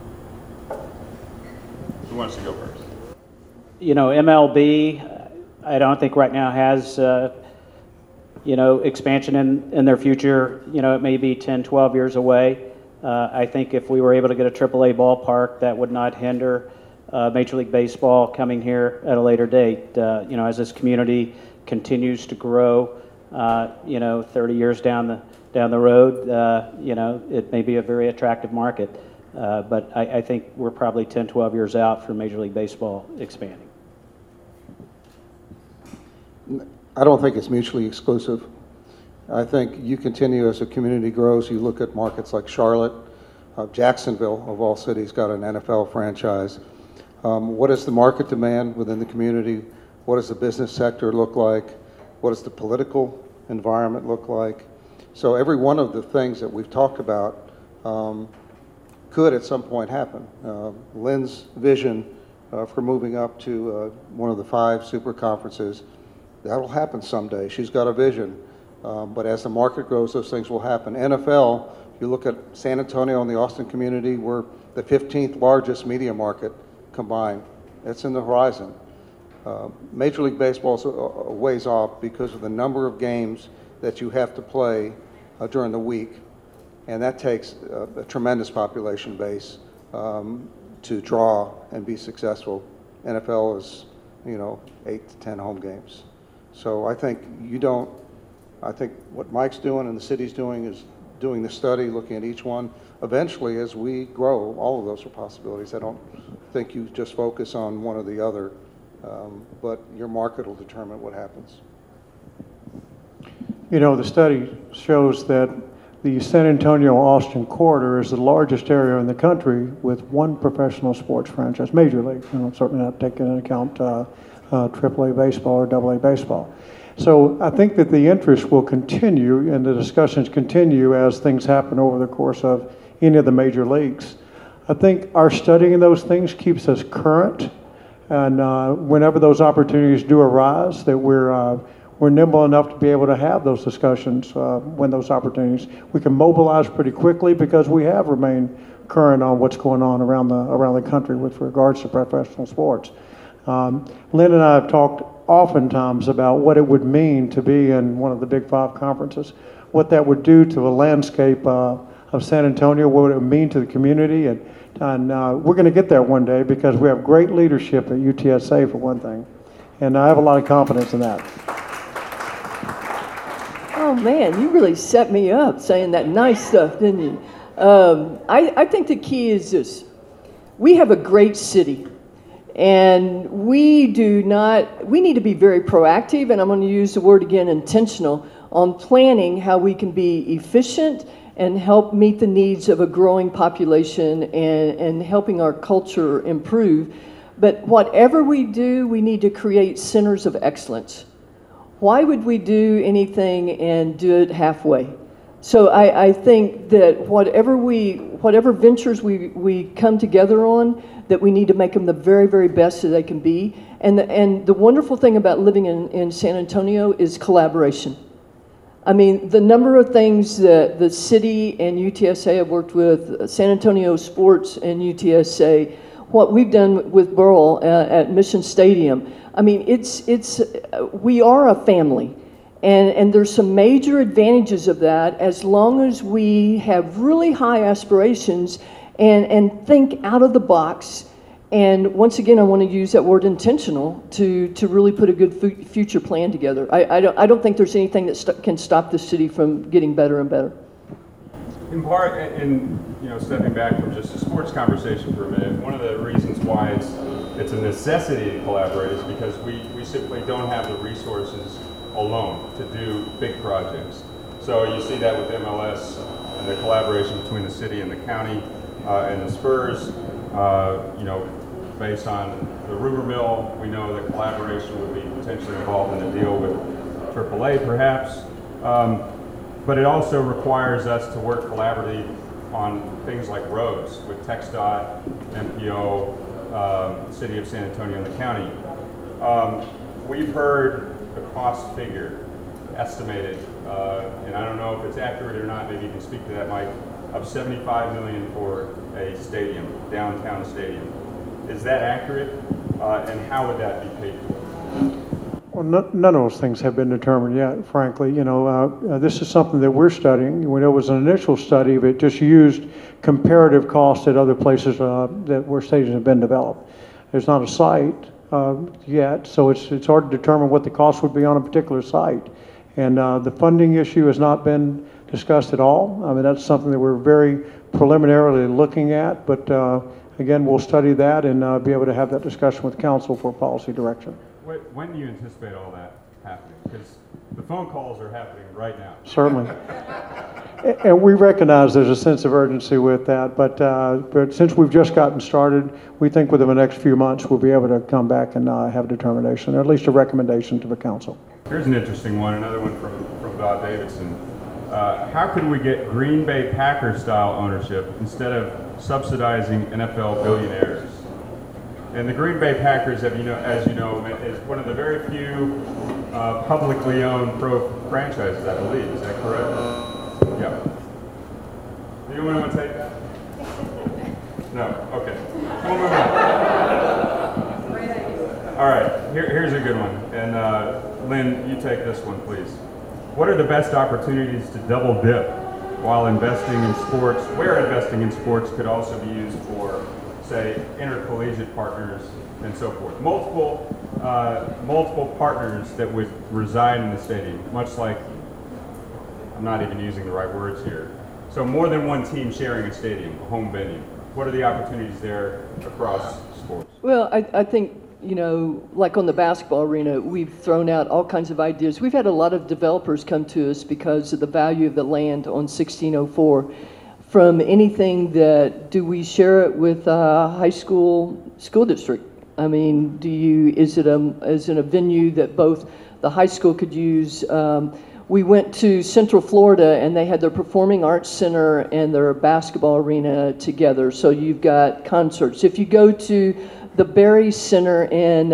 Who wants to go first? You know, MLB, I don't think right now has, expansion in their future. You know, it may be 10, 12 years away. I think if we were able to get a AAA ballpark, that would not hinder Major League Baseball coming here at a later date. As this community continues to grow, 30 years down the road, it may be a very attractive market. But I think we're probably 10, 12 years out from Major League Baseball expanding. I don't think it's mutually exclusive. I think you continue as the community grows. You look at markets like Charlotte, Jacksonville, of all cities, got an NFL franchise. What is the market demand within the community? What does the business sector look like? What does the political environment look like? So every one of the things that we've talked about could at some point happen. Lynn's vision for moving up to one of the 5 super conferences, that'll happen someday. She's got a vision. But as the market grows, those things will happen. NFL, if you look at San Antonio and the Austin community, we're the 15th largest media market combined. That's in the horizon. Major League Baseball is a ways off because of the number of games that you have to play during the week. And that takes a tremendous population base to draw and be successful. NFL is, 8 to 10 home games. So I think what Mike's doing and the city's doing is doing the study, looking at each one. Eventually, as we grow, all of those are possibilities. I don't think you just focus on one or the other, but your market will determine what happens. The study shows that the San Antonio-Austin corridor is the largest area in the country with 1 professional sports franchise, major league. Certainly not taking into account AAA baseball or AA baseball. So I think that the interest will continue and the discussions continue as things happen over the course of any of the major leagues. I think our studying those things keeps us current, and whenever those opportunities do arise, that we're nimble enough to be able to have those discussions when those opportunities. We can mobilize pretty quickly because we have remained current on what's going on around the country with regards to professional sports. Lynn and I have talked oftentimes about what it would mean to be in one of the Big 5 conferences, what that would do to the landscape of San Antonio, what it would mean to the community, and we're going to get there one day because we have great leadership at UTSA for one thing, and I have a lot of confidence in that. Oh man, you really set me up saying that nice stuff, didn't you? I think the key is this. We have a great city. And we need to be very proactive, and I'm going to use the word again, intentional, on planning how we can be efficient and help meet the needs of a growing population and helping our culture improve. But whatever we do, we need to create centers of excellence. Why would we do anything and do it halfway? So I think that whatever ventures we come together on, that we need to make them the very, very best that they can be. And the wonderful thing about living in San Antonio is collaboration. I mean, the number of things that the city and UTSA have worked with, San Antonio Sports and UTSA, what we've done with Burrell at Mission Stadium. I mean, we are a family. And there's some major advantages of that as long as we have really high aspirations and think out of the box. And once again, I want to use that word intentional to really put a good future plan together. I don't think there's anything that can stop the city from getting better and better. In part, and stepping back from just a sports conversation for a minute, one of the reasons why it's a necessity to collaborate is because we simply don't have the resources alone to do big projects. So you see that with MLS and the collaboration between the city and the county and the Spurs. Based on the rumor mill, we know that collaboration would be potentially involved in a deal with AAA perhaps, but it also requires us to work collaboratively on things like roads with TxDOT, MPO, City of San Antonio, and the county. We've heard the cost figure estimated, and I don't know if it's accurate or not, maybe you can speak to that, Mike, of $75 million for a stadium, downtown stadium. Is that accurate? And how would that be paid for? Well, none of those things have been determined yet, frankly. This is something that we're studying. When it was an initial study, but just used comparative costs at other places where stadiums have been developed. There's not a site yet, so it's hard to determine what the cost would be on a particular site. And the funding issue has not been discussed at all. I mean, that's something that we're very preliminarily looking at, but again, we'll study that and be able to have that discussion with council for policy direction. When do you anticipate all that happening? Because the phone calls are happening right now. Certainly. And we recognize there's a sense of urgency with that, but since we've just gotten started, we think within the next few months we'll be able to come back and have a determination, or at least a recommendation to the council. Here's an interesting one, another one from Bob Davidson. How could we get Green Bay Packers style ownership instead of subsidizing NFL billionaires? And the Green Bay Packers, as you know, is one of the very few publicly owned pro franchises, I believe. Is that correct? Yeah. Anyone want to take that? No? Okay. We'll move on. All right, here's a good one. And Lynn, you take this one, please. What are the best opportunities to double dip while investing in sports, where investing in sports could also be used for, say, intercollegiate partners and so forth? Multiple partners that would reside in the stadium, much like, I'm not even using the right words here. So more than one team sharing a stadium, a home venue. What are the opportunities there across sports? Well, I think, like on the basketball arena, we've thrown out all kinds of ideas. We've had a lot of developers come to us because of the value of the land on 1604. From anything that, do we share it with a high school district? I mean, is it a venue that both the high school could use? We went to Central Florida and they had their Performing Arts Center and their basketball arena together. So you've got concerts. If you go to the Berry Center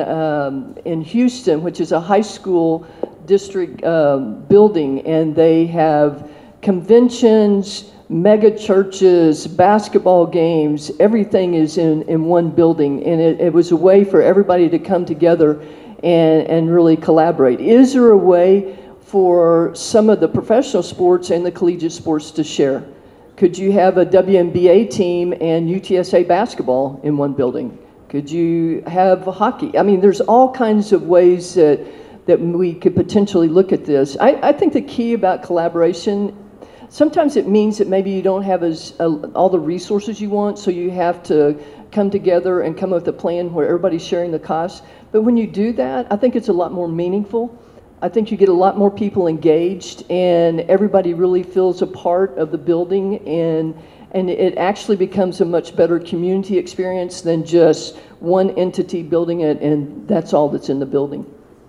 in Houston, which is a high school district building, and they have conventions, mega churches, basketball games, everything is in one building, and it was a way for everybody to come together and really collaborate. Is there a way for some of the professional sports and the collegiate sports to share? Could you have a WNBA team and UTSA basketball in one building? Could you have hockey? I mean, there's all kinds of ways that we could potentially look at this. I think the key about collaboration, sometimes it means that maybe you don't have all the resources you want, so you have to come together and come up with a plan where everybody's sharing the costs. But when you do that, I think it's a lot more meaningful. I think you get a lot more people engaged, and everybody really feels a part of the building, and it actually becomes a much better community experience than just one entity building it, and that's all that's in the building.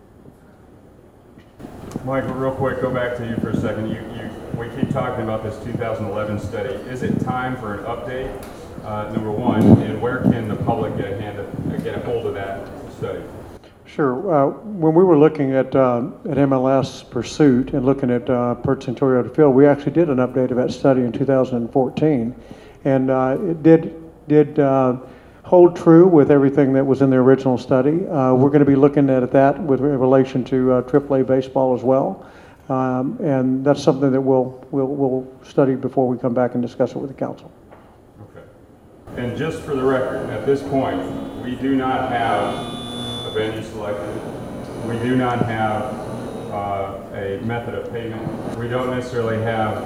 Michael, real quick, go back to you for a second. We keep talking about this 2011 study. Is it time for an update, number one, and where can the public get a hold of that study? Sure. When we were looking at MLS Pursuit and looking at Purchase and Toyota Field, we actually did an update of that study in 2014, and it did hold true with everything that was in the original study. We're going to be looking at that with relation to AAA baseball as well, and that's something that we'll study before we come back and discuss it with the council. Okay. And just for the record, at this point, we do not have a venue selected. We do not have a method of payment. We don't necessarily have,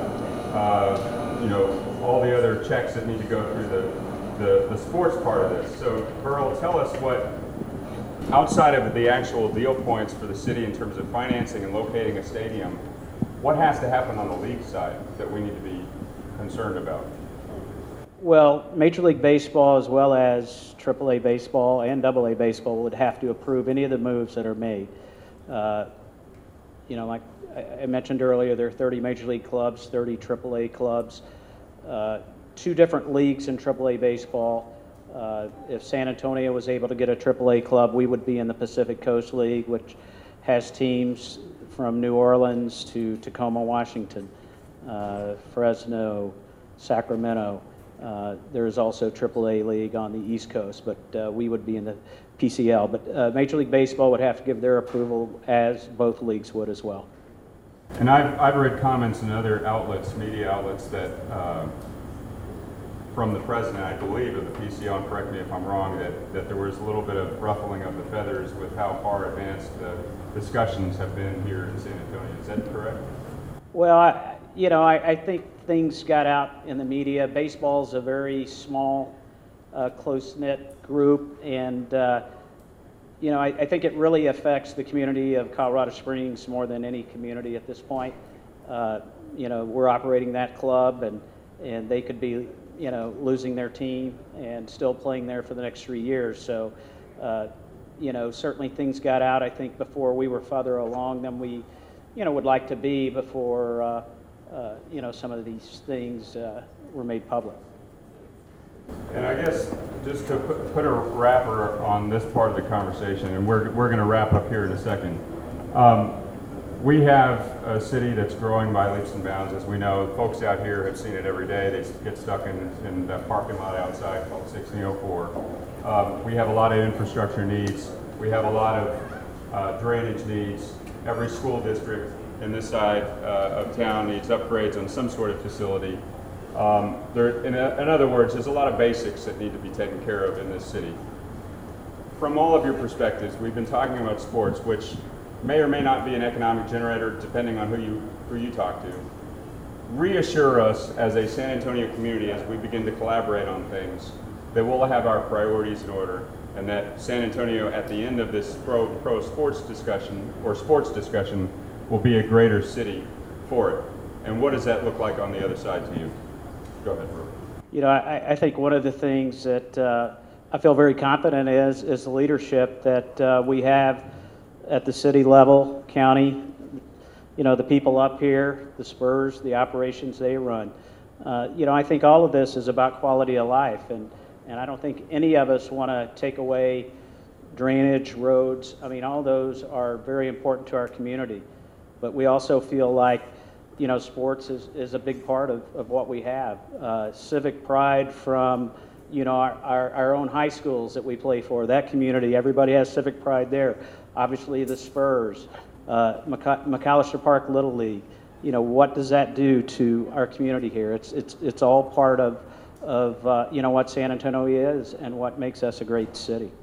all the other checks that need to go through the sports part of this. So, Burl, tell us what, outside of the actual deal points for the city in terms of financing and locating a stadium, what has to happen on the league side that we need to be concerned about? Well, Major League Baseball, as well as AAA baseball and AA baseball, would have to approve any of the moves that are made. like I mentioned earlier, there are 30 Major League clubs, 30 AAA clubs, 2 different leagues in AAA baseball. If San Antonio was able to get a AAA club, we would be in the Pacific Coast League, which has teams from New Orleans to Tacoma, Washington, Fresno, Sacramento. There is also AAA League on the East Coast, but we would be in the PCL. But Major League Baseball would have to give their approval, as both leagues would as well. And I've read comments in other outlets, media outlets, that from the president, I believe, of the PCL, and correct me if I'm wrong, that there was a little bit of ruffling of the feathers with how far advanced the discussions have been here in San Antonio. Is that correct? Well, I think things got out in the media. Baseball's a very small, close-knit group, and I think it really affects the community of Colorado Springs more than any community at this point. We're operating that club, and they could be, losing their team and still playing there for the next 3 years. So, certainly things got out, I think, before we were further along than we, would like to be before, some of these things were made public. And I guess just to put a wrapper on this part of the conversation, and we're going to wrap up here in a second. We have a city that's growing by leaps and bounds. As we know, folks out here have seen it every day. They get stuck in that parking lot outside called 1604. We have a lot of infrastructure needs. We have a lot of drainage needs. Every school district in this side of town needs upgrades on some sort of facility. In other words, there's a lot of basics that need to be taken care of in this city. From all of your perspectives, we've been talking about sports, which may or may not be an economic generator depending on who you talk to. Reassure us as a San Antonio community as we begin to collaborate on things that we'll have our priorities in order, and that San Antonio at the end of this pro sports discussion or sports discussion will be a greater city for it. And what does that look like on the other side to you? Go ahead, Brewer. I think one of the things that I feel very confident is the leadership that we have at the city level, county, the people up here, the Spurs, the operations they run. I think all of this is about quality of life, and I don't think any of us want to take away drainage, roads. I mean, all those are very important to our community, but we also feel like sports is a big part of what we have. Civic pride from, our own high schools that we play for, that community, everybody has civic pride there. Obviously the Spurs, McAllister Park Little League, what does that do to our community here? It's all part of what San Antonio is and what makes us a great city.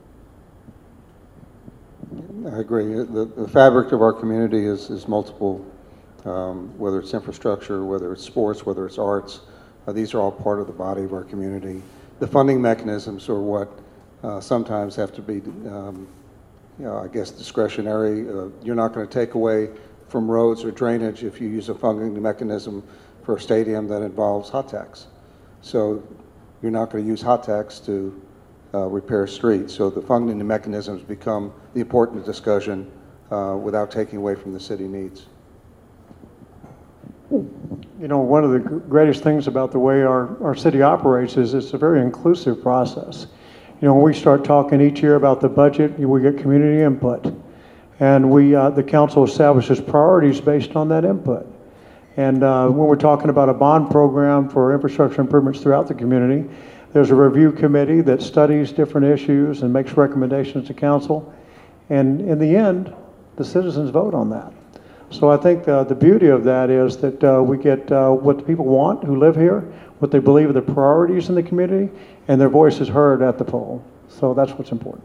I agree. The fabric of our community is multiple. Whether it's infrastructure, whether it's sports, whether it's arts, these are all part of the body of our community. The funding mechanisms are what sometimes have to be, I guess, discretionary. You're not going to take away from roads or drainage if you use a funding mechanism for a stadium that involves hot tax. So you're not going to use hot tax to repair streets. So the funding mechanisms become the important discussion without taking away from the city needs. One of the greatest things about the way our city operates is it's a very inclusive process. When we start talking each year about the budget, we get community input. And the council establishes priorities based on that input. And when we're talking about a bond program for infrastructure improvements throughout the community, there's a review committee that studies different issues and makes recommendations to council. And in the end, the citizens vote on that. So I think the beauty of that is that we get what the people want who live here, what they believe are the priorities in the community, and their voice is heard at the poll. So that's what's important.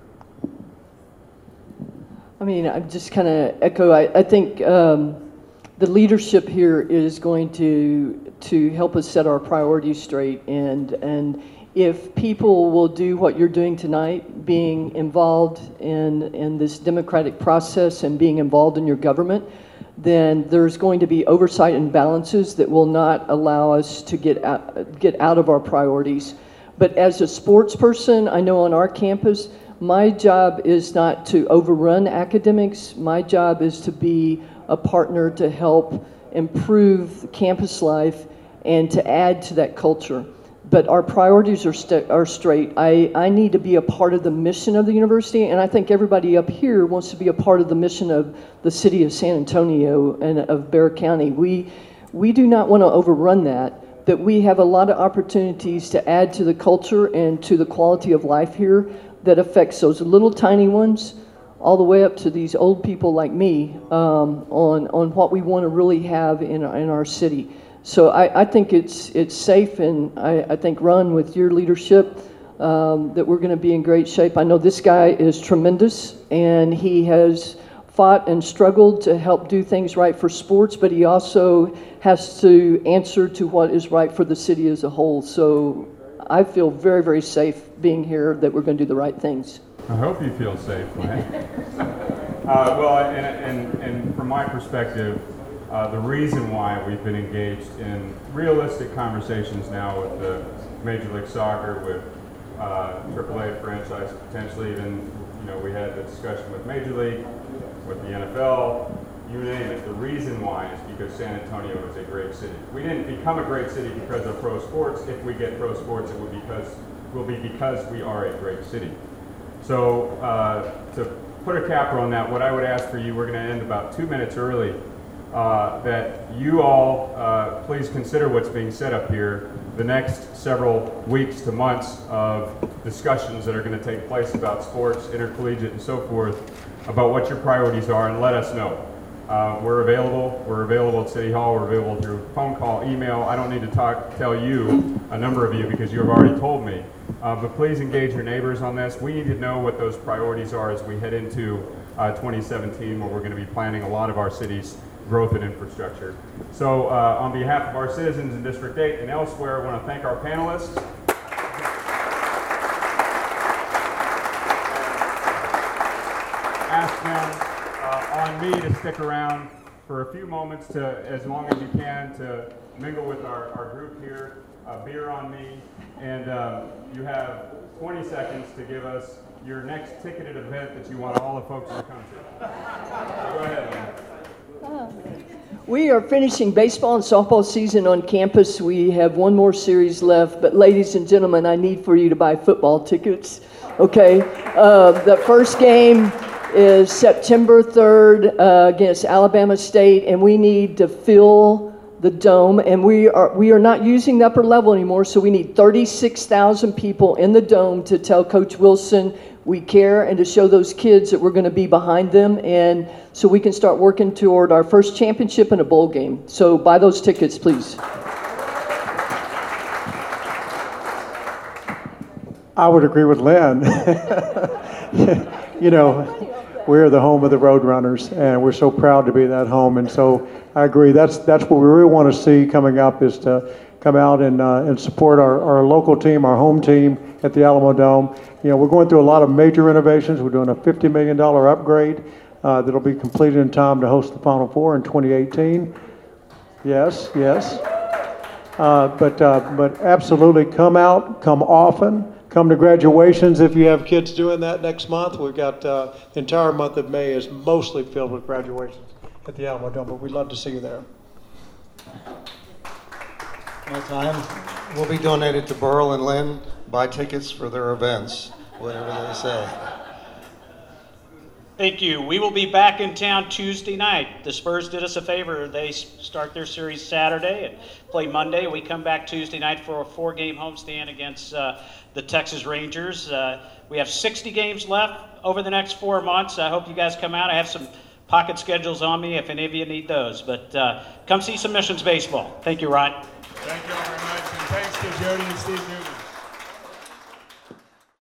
I mean, I just kind of echo, I think the leadership here is going to help us set our priorities straight, and if people will do what you're doing tonight, being involved in this democratic process and being involved in your government, then there's going to be oversight and balances that will not allow us to get out of our priorities. But as a sports person, I know on our campus, my job is not to overrun academics. My job is to be a partner to help improve campus life and to add to that culture. But our priorities are straight. I need to be a part of the mission of the university, and I think everybody up here wants to be a part of the mission of the city of San Antonio and of Bexar County. We do not want to overrun that, but we have a lot of opportunities to add to the culture and to the quality of life here that affects those little tiny ones all the way up to these old people like me on what we want to really have in our city. So I think it's safe, and I think, Ron, with your leadership, that we're going to be in great shape. I know this guy is tremendous, and he has fought and struggled to help do things right for sports, but he also has to answer to what is right for the city as a whole. So I feel very, very safe being here that we're going to do the right things. I hope you feel safe, Glenn. Well, and from my perspective, the reason why we've been engaged in realistic conversations now with the Major League Soccer, with AAA franchise, potentially even, we had the discussion with Major League, with the NFL, you name it. The reason why is because San Antonio is a great city. We didn't become a great city because of pro sports. If we get pro sports, it will be because we are a great city. So to put a capper on that, what I would ask for you, we're going to end about 2 minutes early, that you all please consider what's being said up here the next several weeks to months of discussions that are going to take place about sports, intercollegiate, and so forth, about what your priorities are, and let us know. We're available. We're available at City Hall. We're available through phone call, email. I don't need to tell you, a number of you, because you have already told me. But please engage your neighbors on this. We need to know what those priorities are as we head into 2017, where we're going to be planning a lot of our city's growth and infrastructure. So on behalf of our citizens in District 8 and elsewhere, I want to thank our panelists. Ask them on me to stick around for a few moments, to, as long as you can, to mingle with our group here. Beer on me, and you have 20 seconds to give us your next ticketed event that you want all the folks to come to. So go ahead, man. We are finishing baseball and softball season on campus. We have one more series left, but ladies and gentlemen, I need for you to buy football tickets, okay? The first game is September 3rd against Alabama State, and we need to fill the dome, and we are not using the upper level anymore, so we need 36,000 people in the dome to tell Coach Wilson we care, and to show those kids that we're going to be behind them, and so we can start working toward our first championship and a bowl game. So buy those tickets, please. I would agree with Lynn. We're the home of the Roadrunners, and we're so proud to be that home. And so I agree. That's what we really want to see coming up, is to come out and support our local team, our home team at the Alamo Dome. We're going through a lot of major renovations. We're doing a $50 million upgrade that'll be completed in time to host the Final Four in 2018. Yes. But absolutely come out, come often. Come to graduations if you have kids doing that next month. We've got the entire month of May is mostly filled with graduations at the Alamo Dome, but we'd love to see you there. My time will be donated to Burl and Lynn. Buy tickets for their events, whatever they say. Thank you. We will be back in town Tuesday night. The Spurs did us a favor. They start their series Saturday and play Monday. We come back Tuesday night for a 4-game homestand against the Texas Rangers. We have 60 games left over the next 4 months. I hope you guys come out. I have some pocket schedules on me if any of you need those. But come see some Missions baseball. Thank you, Ryan. Thank you all very much. And thanks to Jody and Steve Newton.